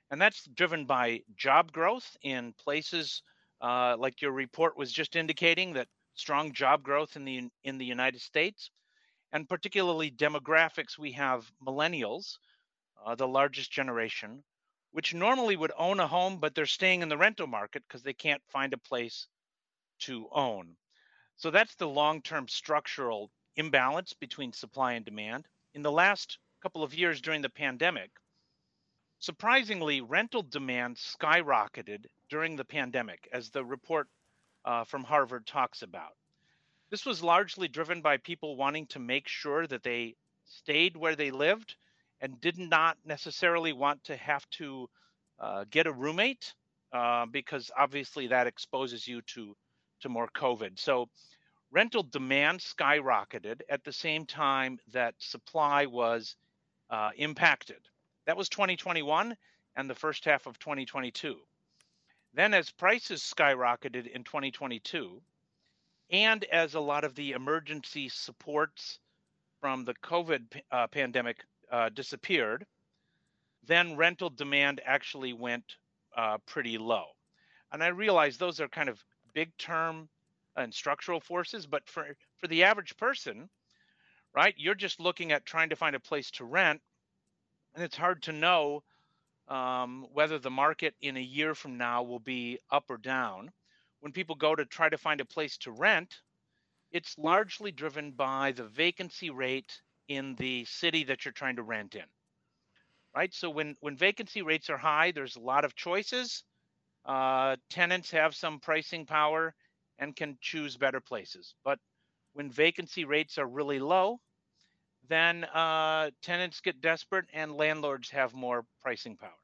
[SPEAKER 7] And that's driven by job growth in places uh, like your report was just indicating, that strong job growth in the in the United States, and particularly demographics. We have millennials, uh, the largest generation, which normally would own a home, but they're staying in the rental market because they can't find a place to own. So that's the long-term structural imbalance between supply and demand. In the last couple of years during the pandemic, surprisingly, rental demand skyrocketed during the pandemic, as the report uh, from Harvard talks about. This was largely driven by people wanting to make sure that they stayed where they lived and did not necessarily want to have to uh, get a roommate, uh, because obviously that exposes you to, to more COVID. So rental demand skyrocketed at the same time that supply was uh, impacted. That was twenty twenty-one and the first half of twenty twenty-two. Then as prices skyrocketed in twenty twenty-two, and as a lot of the emergency supports from the COVID uh, pandemic uh, disappeared, then rental demand actually went uh, pretty low. And I realize those are kind of big term and structural forces, but for, for the average person, right, you're just looking at trying to find a place to rent, and it's hard to know um, whether the market in a year from now will be up or down. When people go to try to find a place to rent, it's largely driven by the vacancy rate in the city that you're trying to rent in, right? So when, when vacancy rates are high, there's a lot of choices. Uh, tenants have some pricing power and can choose better places. But when vacancy rates are really low, then uh, tenants get desperate and landlords have more pricing power.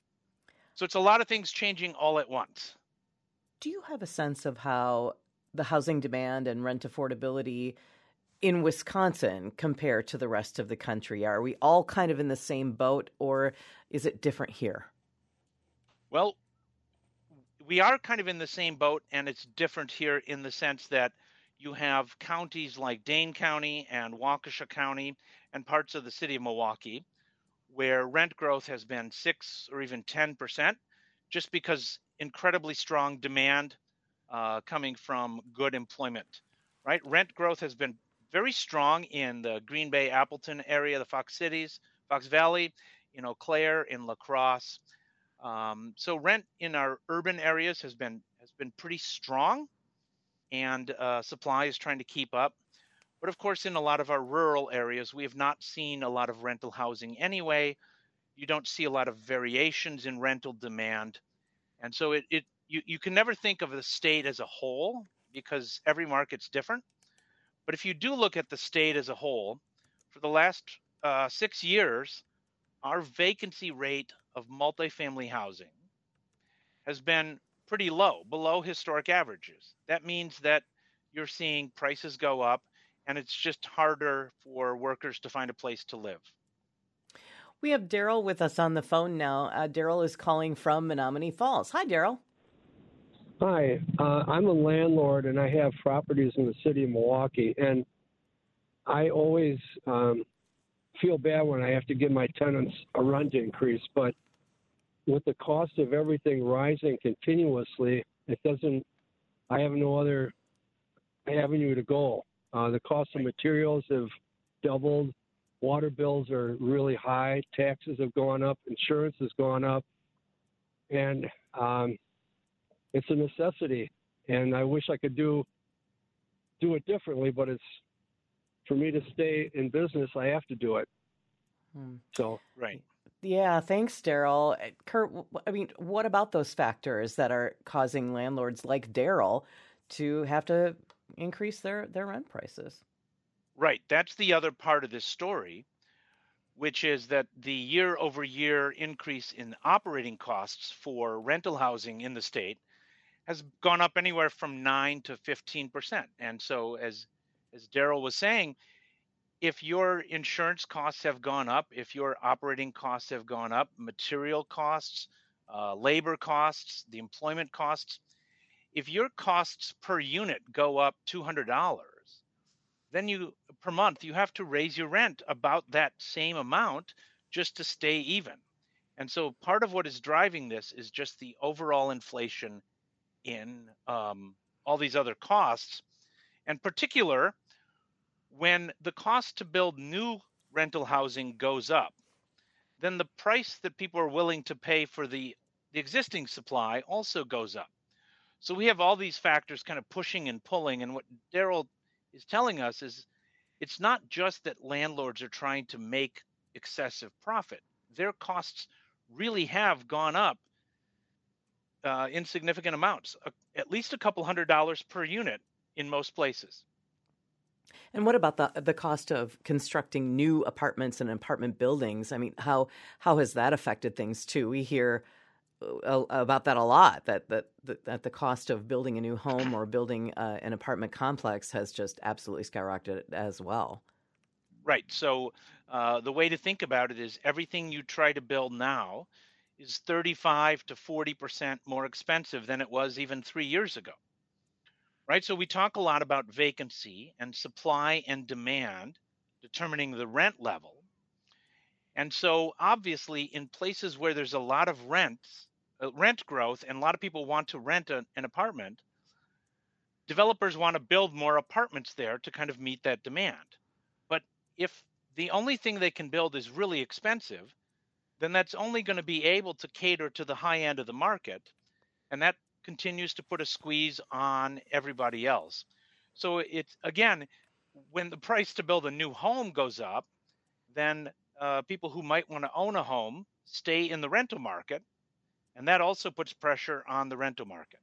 [SPEAKER 7] So it's a lot of things changing all at once.
[SPEAKER 1] Do you have a sense of how the housing demand and rent affordability in Wisconsin compare to the rest of the country? Are we all kind of in the same boat, or is it different here?
[SPEAKER 7] Well, we are kind of in the same boat, and it's different here in the sense that you have counties like Dane County and Waukesha County and parts of the city of Milwaukee where rent growth has been six or even ten percent, just because incredibly strong demand uh, coming from good employment, right? Rent growth has been very strong in the Green Bay, Appleton area, the Fox Cities, Fox Valley, in Eau Claire, in La Crosse. Um, so rent in our urban areas has been has been pretty strong, and uh, supply is trying to keep up. But of course, in a lot of our rural areas, we have not seen a lot of rental housing anyway. You don't see a lot of variations in rental demand. And so it, it you, you can never think of the state as a whole because every market's different. But if you do look at the state as a whole, for the last uh, six years, our vacancy rate of multifamily housing has been pretty low, below historic averages. That means that you're seeing prices go up, and it's just harder for workers to find a place to live.
[SPEAKER 1] We have Daryl with us on the phone now. Uh, Daryl is calling from Menomonee Falls. Hi, Daryl.
[SPEAKER 8] Hi, uh, I'm a landlord, and I have properties in the city of Milwaukee, and I always um, feel bad when I have to give my tenants a rent increase, but with the cost of everything rising continuously, it doesn't, I have no other avenue to go. Uh, the cost of materials have doubled. Water bills are really high. Taxes have gone up. Insurance has gone up. And um, it's a necessity. And I wish I could do do it differently, but it's for me to stay in business, I have to do it. Hmm. So,
[SPEAKER 7] right.
[SPEAKER 1] Yeah, thanks, Daryl. Kurt, I mean, what about those factors that are causing landlords like Daryl to have to increase their, their rent prices?
[SPEAKER 7] Right. That's the other part of this story, which is that the year over year increase in operating costs for rental housing in the state has gone up anywhere from nine to fifteen percent. And so as as Daryl was saying, if your insurance costs have gone up, if your operating costs have gone up, material costs, uh, labor costs, the employment costs, if your costs per unit go up two hundred dollars, then you per month you have to raise your rent about that same amount just to stay even. And so part of what is driving this is just the overall inflation in um, all these other costs. In particular, when the cost to build new rental housing goes up, then the price that people are willing to pay for the, the existing supply also goes up. So we have all these factors kind of pushing and pulling. And what Daryl is telling us is it's not just that landlords are trying to make excessive profit. Their costs really have gone up uh, in significant amounts, uh, at least a couple hundred dollars per unit in most places.
[SPEAKER 1] And what about the the cost of constructing new apartments and apartment buildings? I mean, how how has that affected things too? We hear uh, about that a lot. That that that the cost of building a new home or building uh, an apartment complex has just absolutely skyrocketed as well.
[SPEAKER 7] Right. So uh, the way to think about it is everything you try to build now is thirty-five to forty percent more expensive than it was even three years ago. Right. So we talk a lot about vacancy and supply and demand determining the rent level. And so obviously in places where there's a lot of rents, uh, rent growth, and a lot of people want to rent a, an apartment, developers want to build more apartments there to kind of meet that demand. But if the only thing they can build is really expensive, then that's only going to be able to cater to the high end of the market. And that continues to put a squeeze on everybody else. So it's, again, when the price to build a new home goes up, then uh, people who might want to own a home stay in the rental market. And that also puts pressure on the rental market.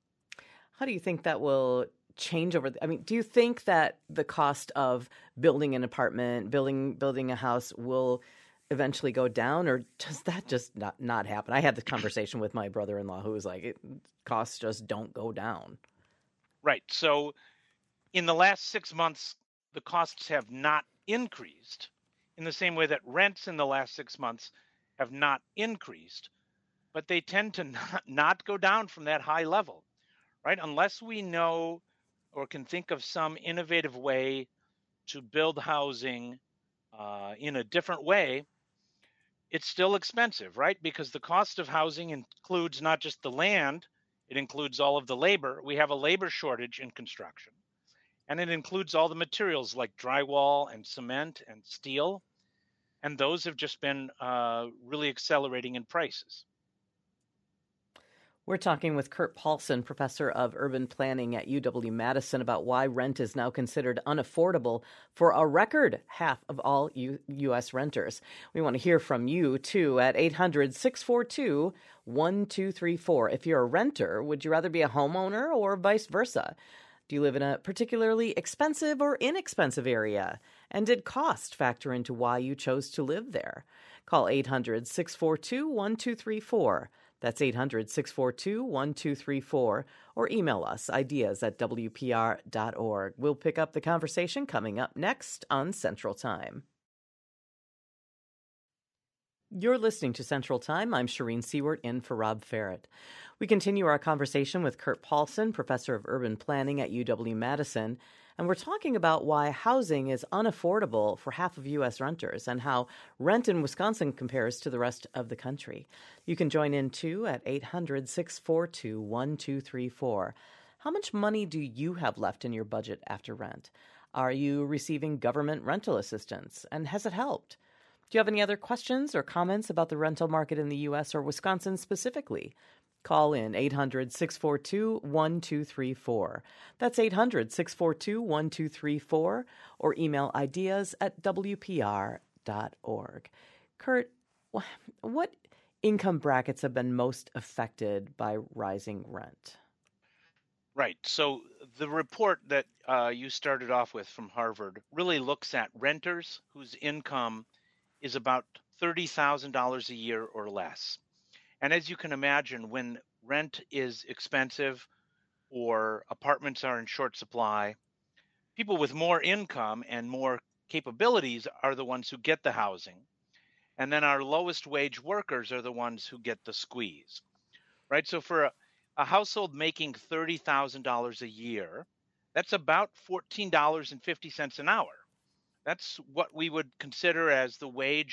[SPEAKER 1] How do you think that will change over? The, I mean, do you think that the cost of building an apartment, building building a house will eventually go down, or does that just not, not happen? I had this conversation with my brother-in-law who was like, it, costs just don't go down.
[SPEAKER 7] Right. So in the last six months, the costs have not increased in the same way that rents in the last six months have not increased, but they tend to not, not go down from that high level, right? Unless we know or can think of some innovative way to build housing uh, in a different way, it's still expensive, right? Because the cost of housing includes not just the land, it includes all of the labor. We have a labor shortage in construction, and it includes all the materials like drywall and cement and steel. And those have just been uh, really accelerating in prices.
[SPEAKER 1] We're talking with Kurt Paulson, professor of urban planning at U W-Madison, about why rent is now considered unaffordable for a record half of all U- U.S. renters. We want to hear from you, too, at eight hundred, six four two, one two three four. If you're a renter, would you rather be a homeowner or vice versa? Do you live in a particularly expensive or inexpensive area? And did cost factor into why you chose to live there? Call eight hundred, six four two, one two three four. That's eight hundred, six four two, one two three four, or email us, ideas at W P R dot org. We'll pick up the conversation coming up next on Central Time. You're listening to Central Time. I'm Shireen Seward in for Rob Ferret. We continue our conversation with Kurt Paulson, professor of urban planning at U W-Madison, and we're talking about why housing is unaffordable for half of U S renters and how rent in Wisconsin compares to the rest of the country. You can join in, too, at eight hundred, six four two, one two three four. How much money do you have left in your budget after rent? Are you receiving government rental assistance, and has it helped? Do you have any other questions or comments about the rental market in the U S or Wisconsin specifically? Call in eight hundred, six four two, one two three four. That's eight hundred, six four two, one two three four, or email ideas at W P R dot org. Kurt, what income brackets have been most affected by rising rent?
[SPEAKER 7] Right. So the report that uh, you started off with from Harvard really looks at renters whose income is about thirty thousand dollars a year or less. And as you can imagine, when rent is expensive or apartments are in short supply, people with more income and more capabilities are the ones who get the housing. And then our lowest wage workers are the ones who get the squeeze, right? So for a, a household making thirty thousand dollars a year, that's about fourteen dollars and fifty cents an hour. That's what we would consider as the wage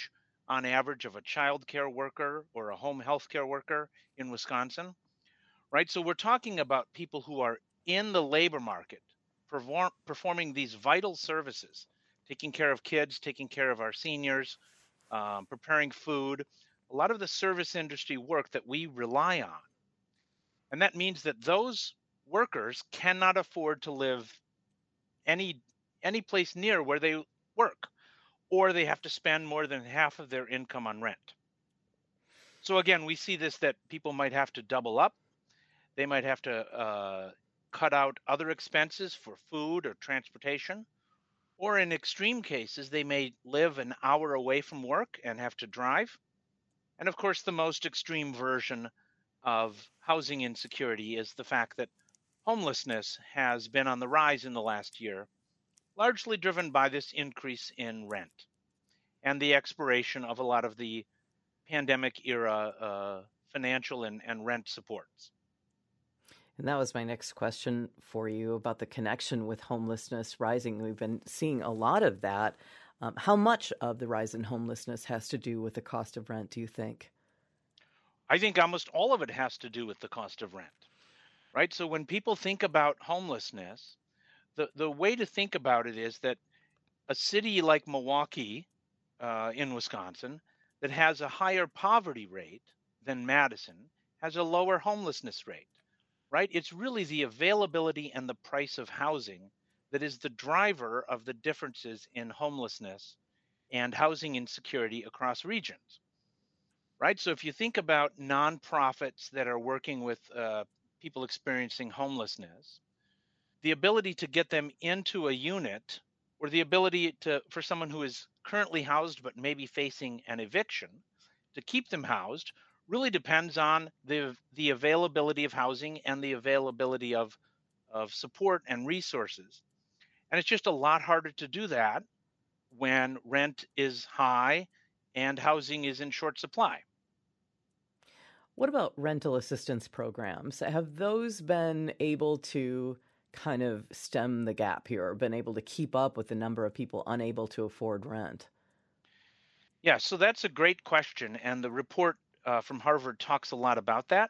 [SPEAKER 7] on average of a child care worker or a home health care worker in Wisconsin, right? So we're talking about people who are in the labor market, perform, performing these vital services, taking care of kids, taking care of our seniors, um, preparing food, a lot of the service industry work that we rely on. And that means that those workers cannot afford to live any any place near where they work, or they have to spend more than half of their income on rent. So again, we see this, that people might have to double up. They might have to uh, cut out other expenses for food or transportation, or in extreme cases, they may live an hour away from work and have to drive. And of course, the most extreme version of housing insecurity is the fact that homelessness has been on the rise in the last year, largely driven by this increase in rent and the expiration of a lot of the pandemic era uh, financial and, and rent supports.
[SPEAKER 1] And that was my next question for you about the connection with homelessness rising. We've been seeing a lot of that. Um, how much of the rise in homelessness has to do with the cost of rent, do you think?
[SPEAKER 7] I think almost all of it has to do with the cost of rent, right? So when people think about homelessness, the, the way to think about it is that a city like Milwaukee uh, in Wisconsin that has a higher poverty rate than Madison has a lower homelessness rate, right? It's really the availability and the price of housing that is the driver of the differences in homelessness and housing insecurity across regions, right? So if you think about nonprofits that are working with uh, people experiencing homelessness, the ability to get them into a unit, or the ability to for someone who is currently housed but maybe facing an eviction, to keep them housed really depends on the the availability of housing and the availability of of support and resources. And it's just a lot harder to do that when rent is high and housing is in short supply.
[SPEAKER 1] What about rental assistance programs? Have those been able to kind of stem the gap here, or been able to keep up with the number of people unable to afford rent?
[SPEAKER 7] Yeah, so that's a great question. And the report uh, from Harvard talks a lot about that.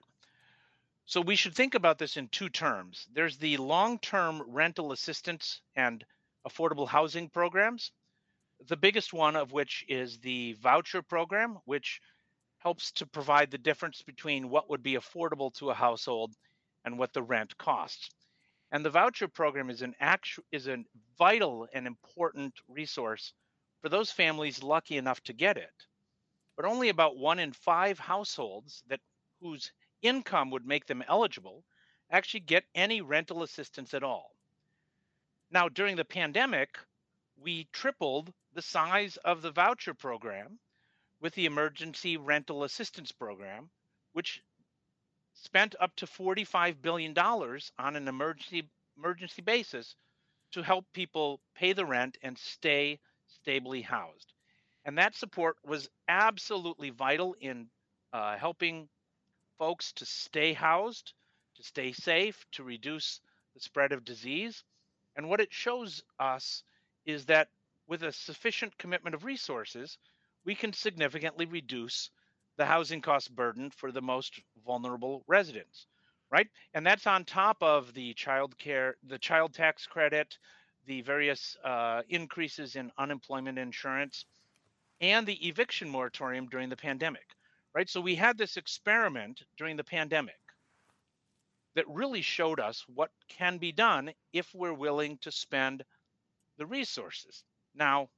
[SPEAKER 7] So we should think about this in two terms. There's the long-term rental assistance and affordable housing programs, the biggest one of which is the voucher program, which helps to provide the difference between what would be affordable to a household and what the rent costs. And the voucher program is an actu- is a vital and important resource for those families lucky enough to get it. But only about one in five households that whose income would make them eligible actually get any rental assistance at all. Now, during the pandemic, we tripled the size of the voucher program with the Emergency Rental Assistance Program, which spent up to forty-five billion dollars on an emergency emergency basis to help people pay the rent and stay stably housed. And that support was absolutely vital in uh, helping folks to stay housed, to stay safe, to reduce the spread of disease. And what it shows us is that with a sufficient commitment of resources, we can significantly reduce the housing cost burden for the most vulnerable residents, right? And that's on top of the child care, the child tax credit, the various uh, increases in unemployment insurance, and the eviction moratorium during the pandemic, right? So we had this experiment during the pandemic that really showed us what can be done if we're willing to spend the resources. Now,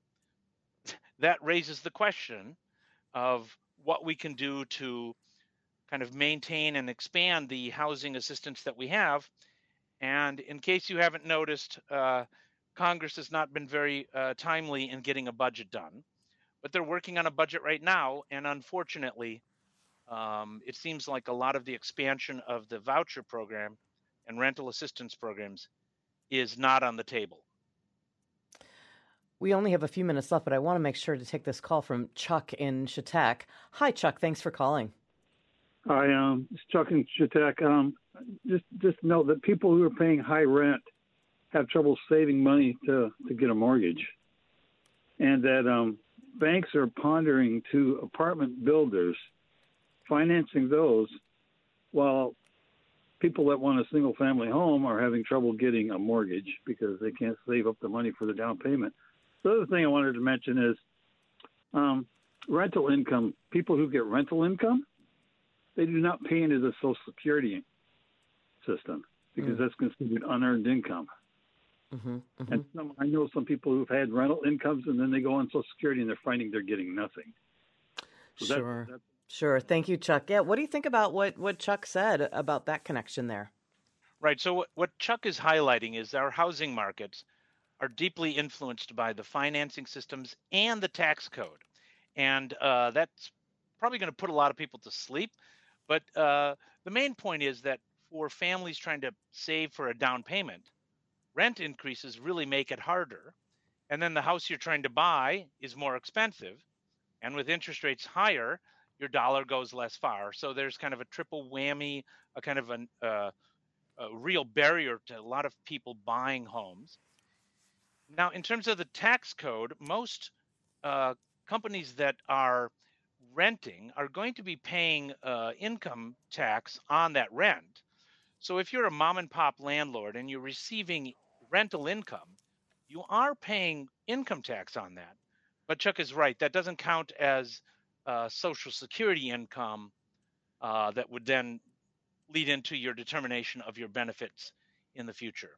[SPEAKER 7] that raises the question of what we can do to kind of maintain and expand the housing assistance that we have. And in case you haven't noticed, uh, Congress has not been very uh, timely in getting a budget done, but they're working on a budget right now. And unfortunately, um, it seems like a lot of the expansion of the voucher program and rental assistance programs is not on the table.
[SPEAKER 1] We only have a few minutes left, but I want to make sure to take this call from Chuck in Chautauqua. Hi, Chuck. Thanks for calling.
[SPEAKER 9] Hi, um, it's Chuck in Chautauqua. Um, just just know that people who are paying high rent have trouble saving money to, to get a mortgage, and that um, banks are pondering to apartment builders, financing those, while people that want a single-family home are having trouble getting a mortgage because they can't save up the money for the down payment. The other thing I wanted to mention is um, rental income. People who get rental income, they do not pay into the Social Security system because mm. that's considered unearned income.
[SPEAKER 1] Mm-hmm, mm-hmm.
[SPEAKER 9] And some, I know some people who've had rental incomes and then they go on Social Security and they're finding they're getting nothing. So
[SPEAKER 1] sure.
[SPEAKER 9] That's, that's,
[SPEAKER 1] Sure. Thank you, Chuck. Yeah. What do you think about what, what Chuck said about that connection there?
[SPEAKER 7] Right. So what, what Chuck is highlighting is our housing markets are deeply influenced by the financing systems and the tax code. And uh, that's probably going to put a lot of people to sleep. But uh, the main point is that for families trying to save for a down payment, rent increases really make it harder. And then the house you're trying to buy is more expensive. And with interest rates higher, your dollar goes less far. So there's kind of a triple whammy, a kind of an, uh, a real barrier to a lot of people buying homes. Now, in terms of the tax code, most uh, companies that are renting are going to be paying uh, income tax on that rent. So if you're a mom and pop landlord and you're receiving rental income, you are paying income tax on that. But Chuck is right. That doesn't count as Uh, Social Security income uh, that would then lead into your determination of your benefits in the future.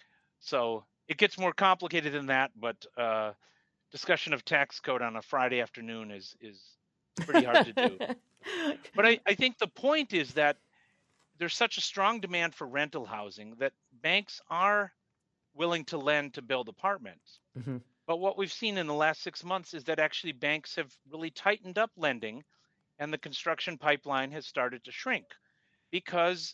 [SPEAKER 7] So it gets more complicated than that, but uh, discussion of tax code on a Friday afternoon is is pretty hard to do. But I, I think the point is that there's such a strong demand for rental housing that banks are willing to lend to build apartments.
[SPEAKER 1] Mm-hmm.
[SPEAKER 7] But what we've seen in the last six months is that actually banks have really tightened up lending and the construction pipeline has started to shrink because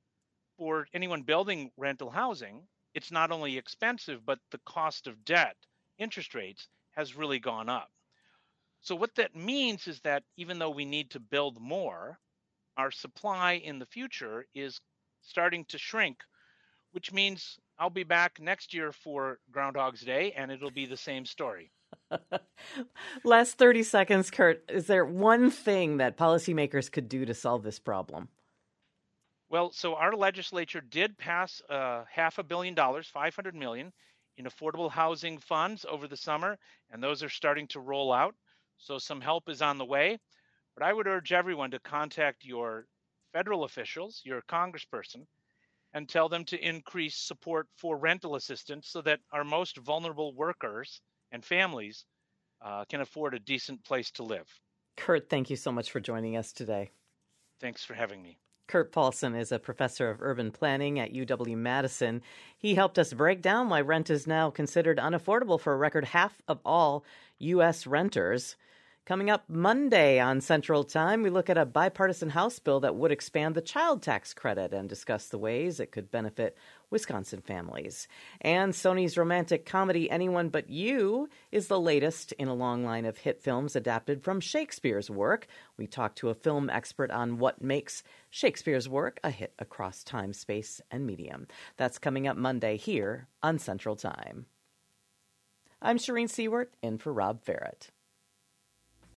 [SPEAKER 7] for anyone building rental housing, it's not only expensive, but the cost of debt, interest rates, has really gone up. So what that means is that even though we need to build more, our supply in the future is starting to shrink, which means I'll be back next year for Groundhog's Day, and it'll be the same story.
[SPEAKER 1] Last thirty seconds, Kurt. Is there one thing that policymakers could do to solve this problem?
[SPEAKER 7] Well, so our legislature did pass uh, half a billion dollars, five hundred million dollars, in affordable housing funds over the summer, and those are starting to roll out. So some help is on the way. But I would urge everyone to contact your federal officials, your congressperson, and tell them to increase support for rental assistance so that our most vulnerable workers and families uh, can afford a decent place to live.
[SPEAKER 1] Kurt, thank you so much for joining us today.
[SPEAKER 7] Thanks for having me.
[SPEAKER 1] Kurt Paulson is a professor of urban planning at U W-Madison. He helped us break down why rent is now considered unaffordable for a record half of all U S renters. Coming up Monday on Central Time, we look at a bipartisan House bill that would expand the child tax credit and discuss the ways it could benefit Wisconsin families. And Sony's romantic comedy Anyone But You is the latest in a long line of hit films adapted from Shakespeare's work. We talk to a film expert on what makes Shakespeare's work a hit across time, space, and medium. That's coming up Monday here on Central Time. I'm Shireen Seward, in for Rob Farrett.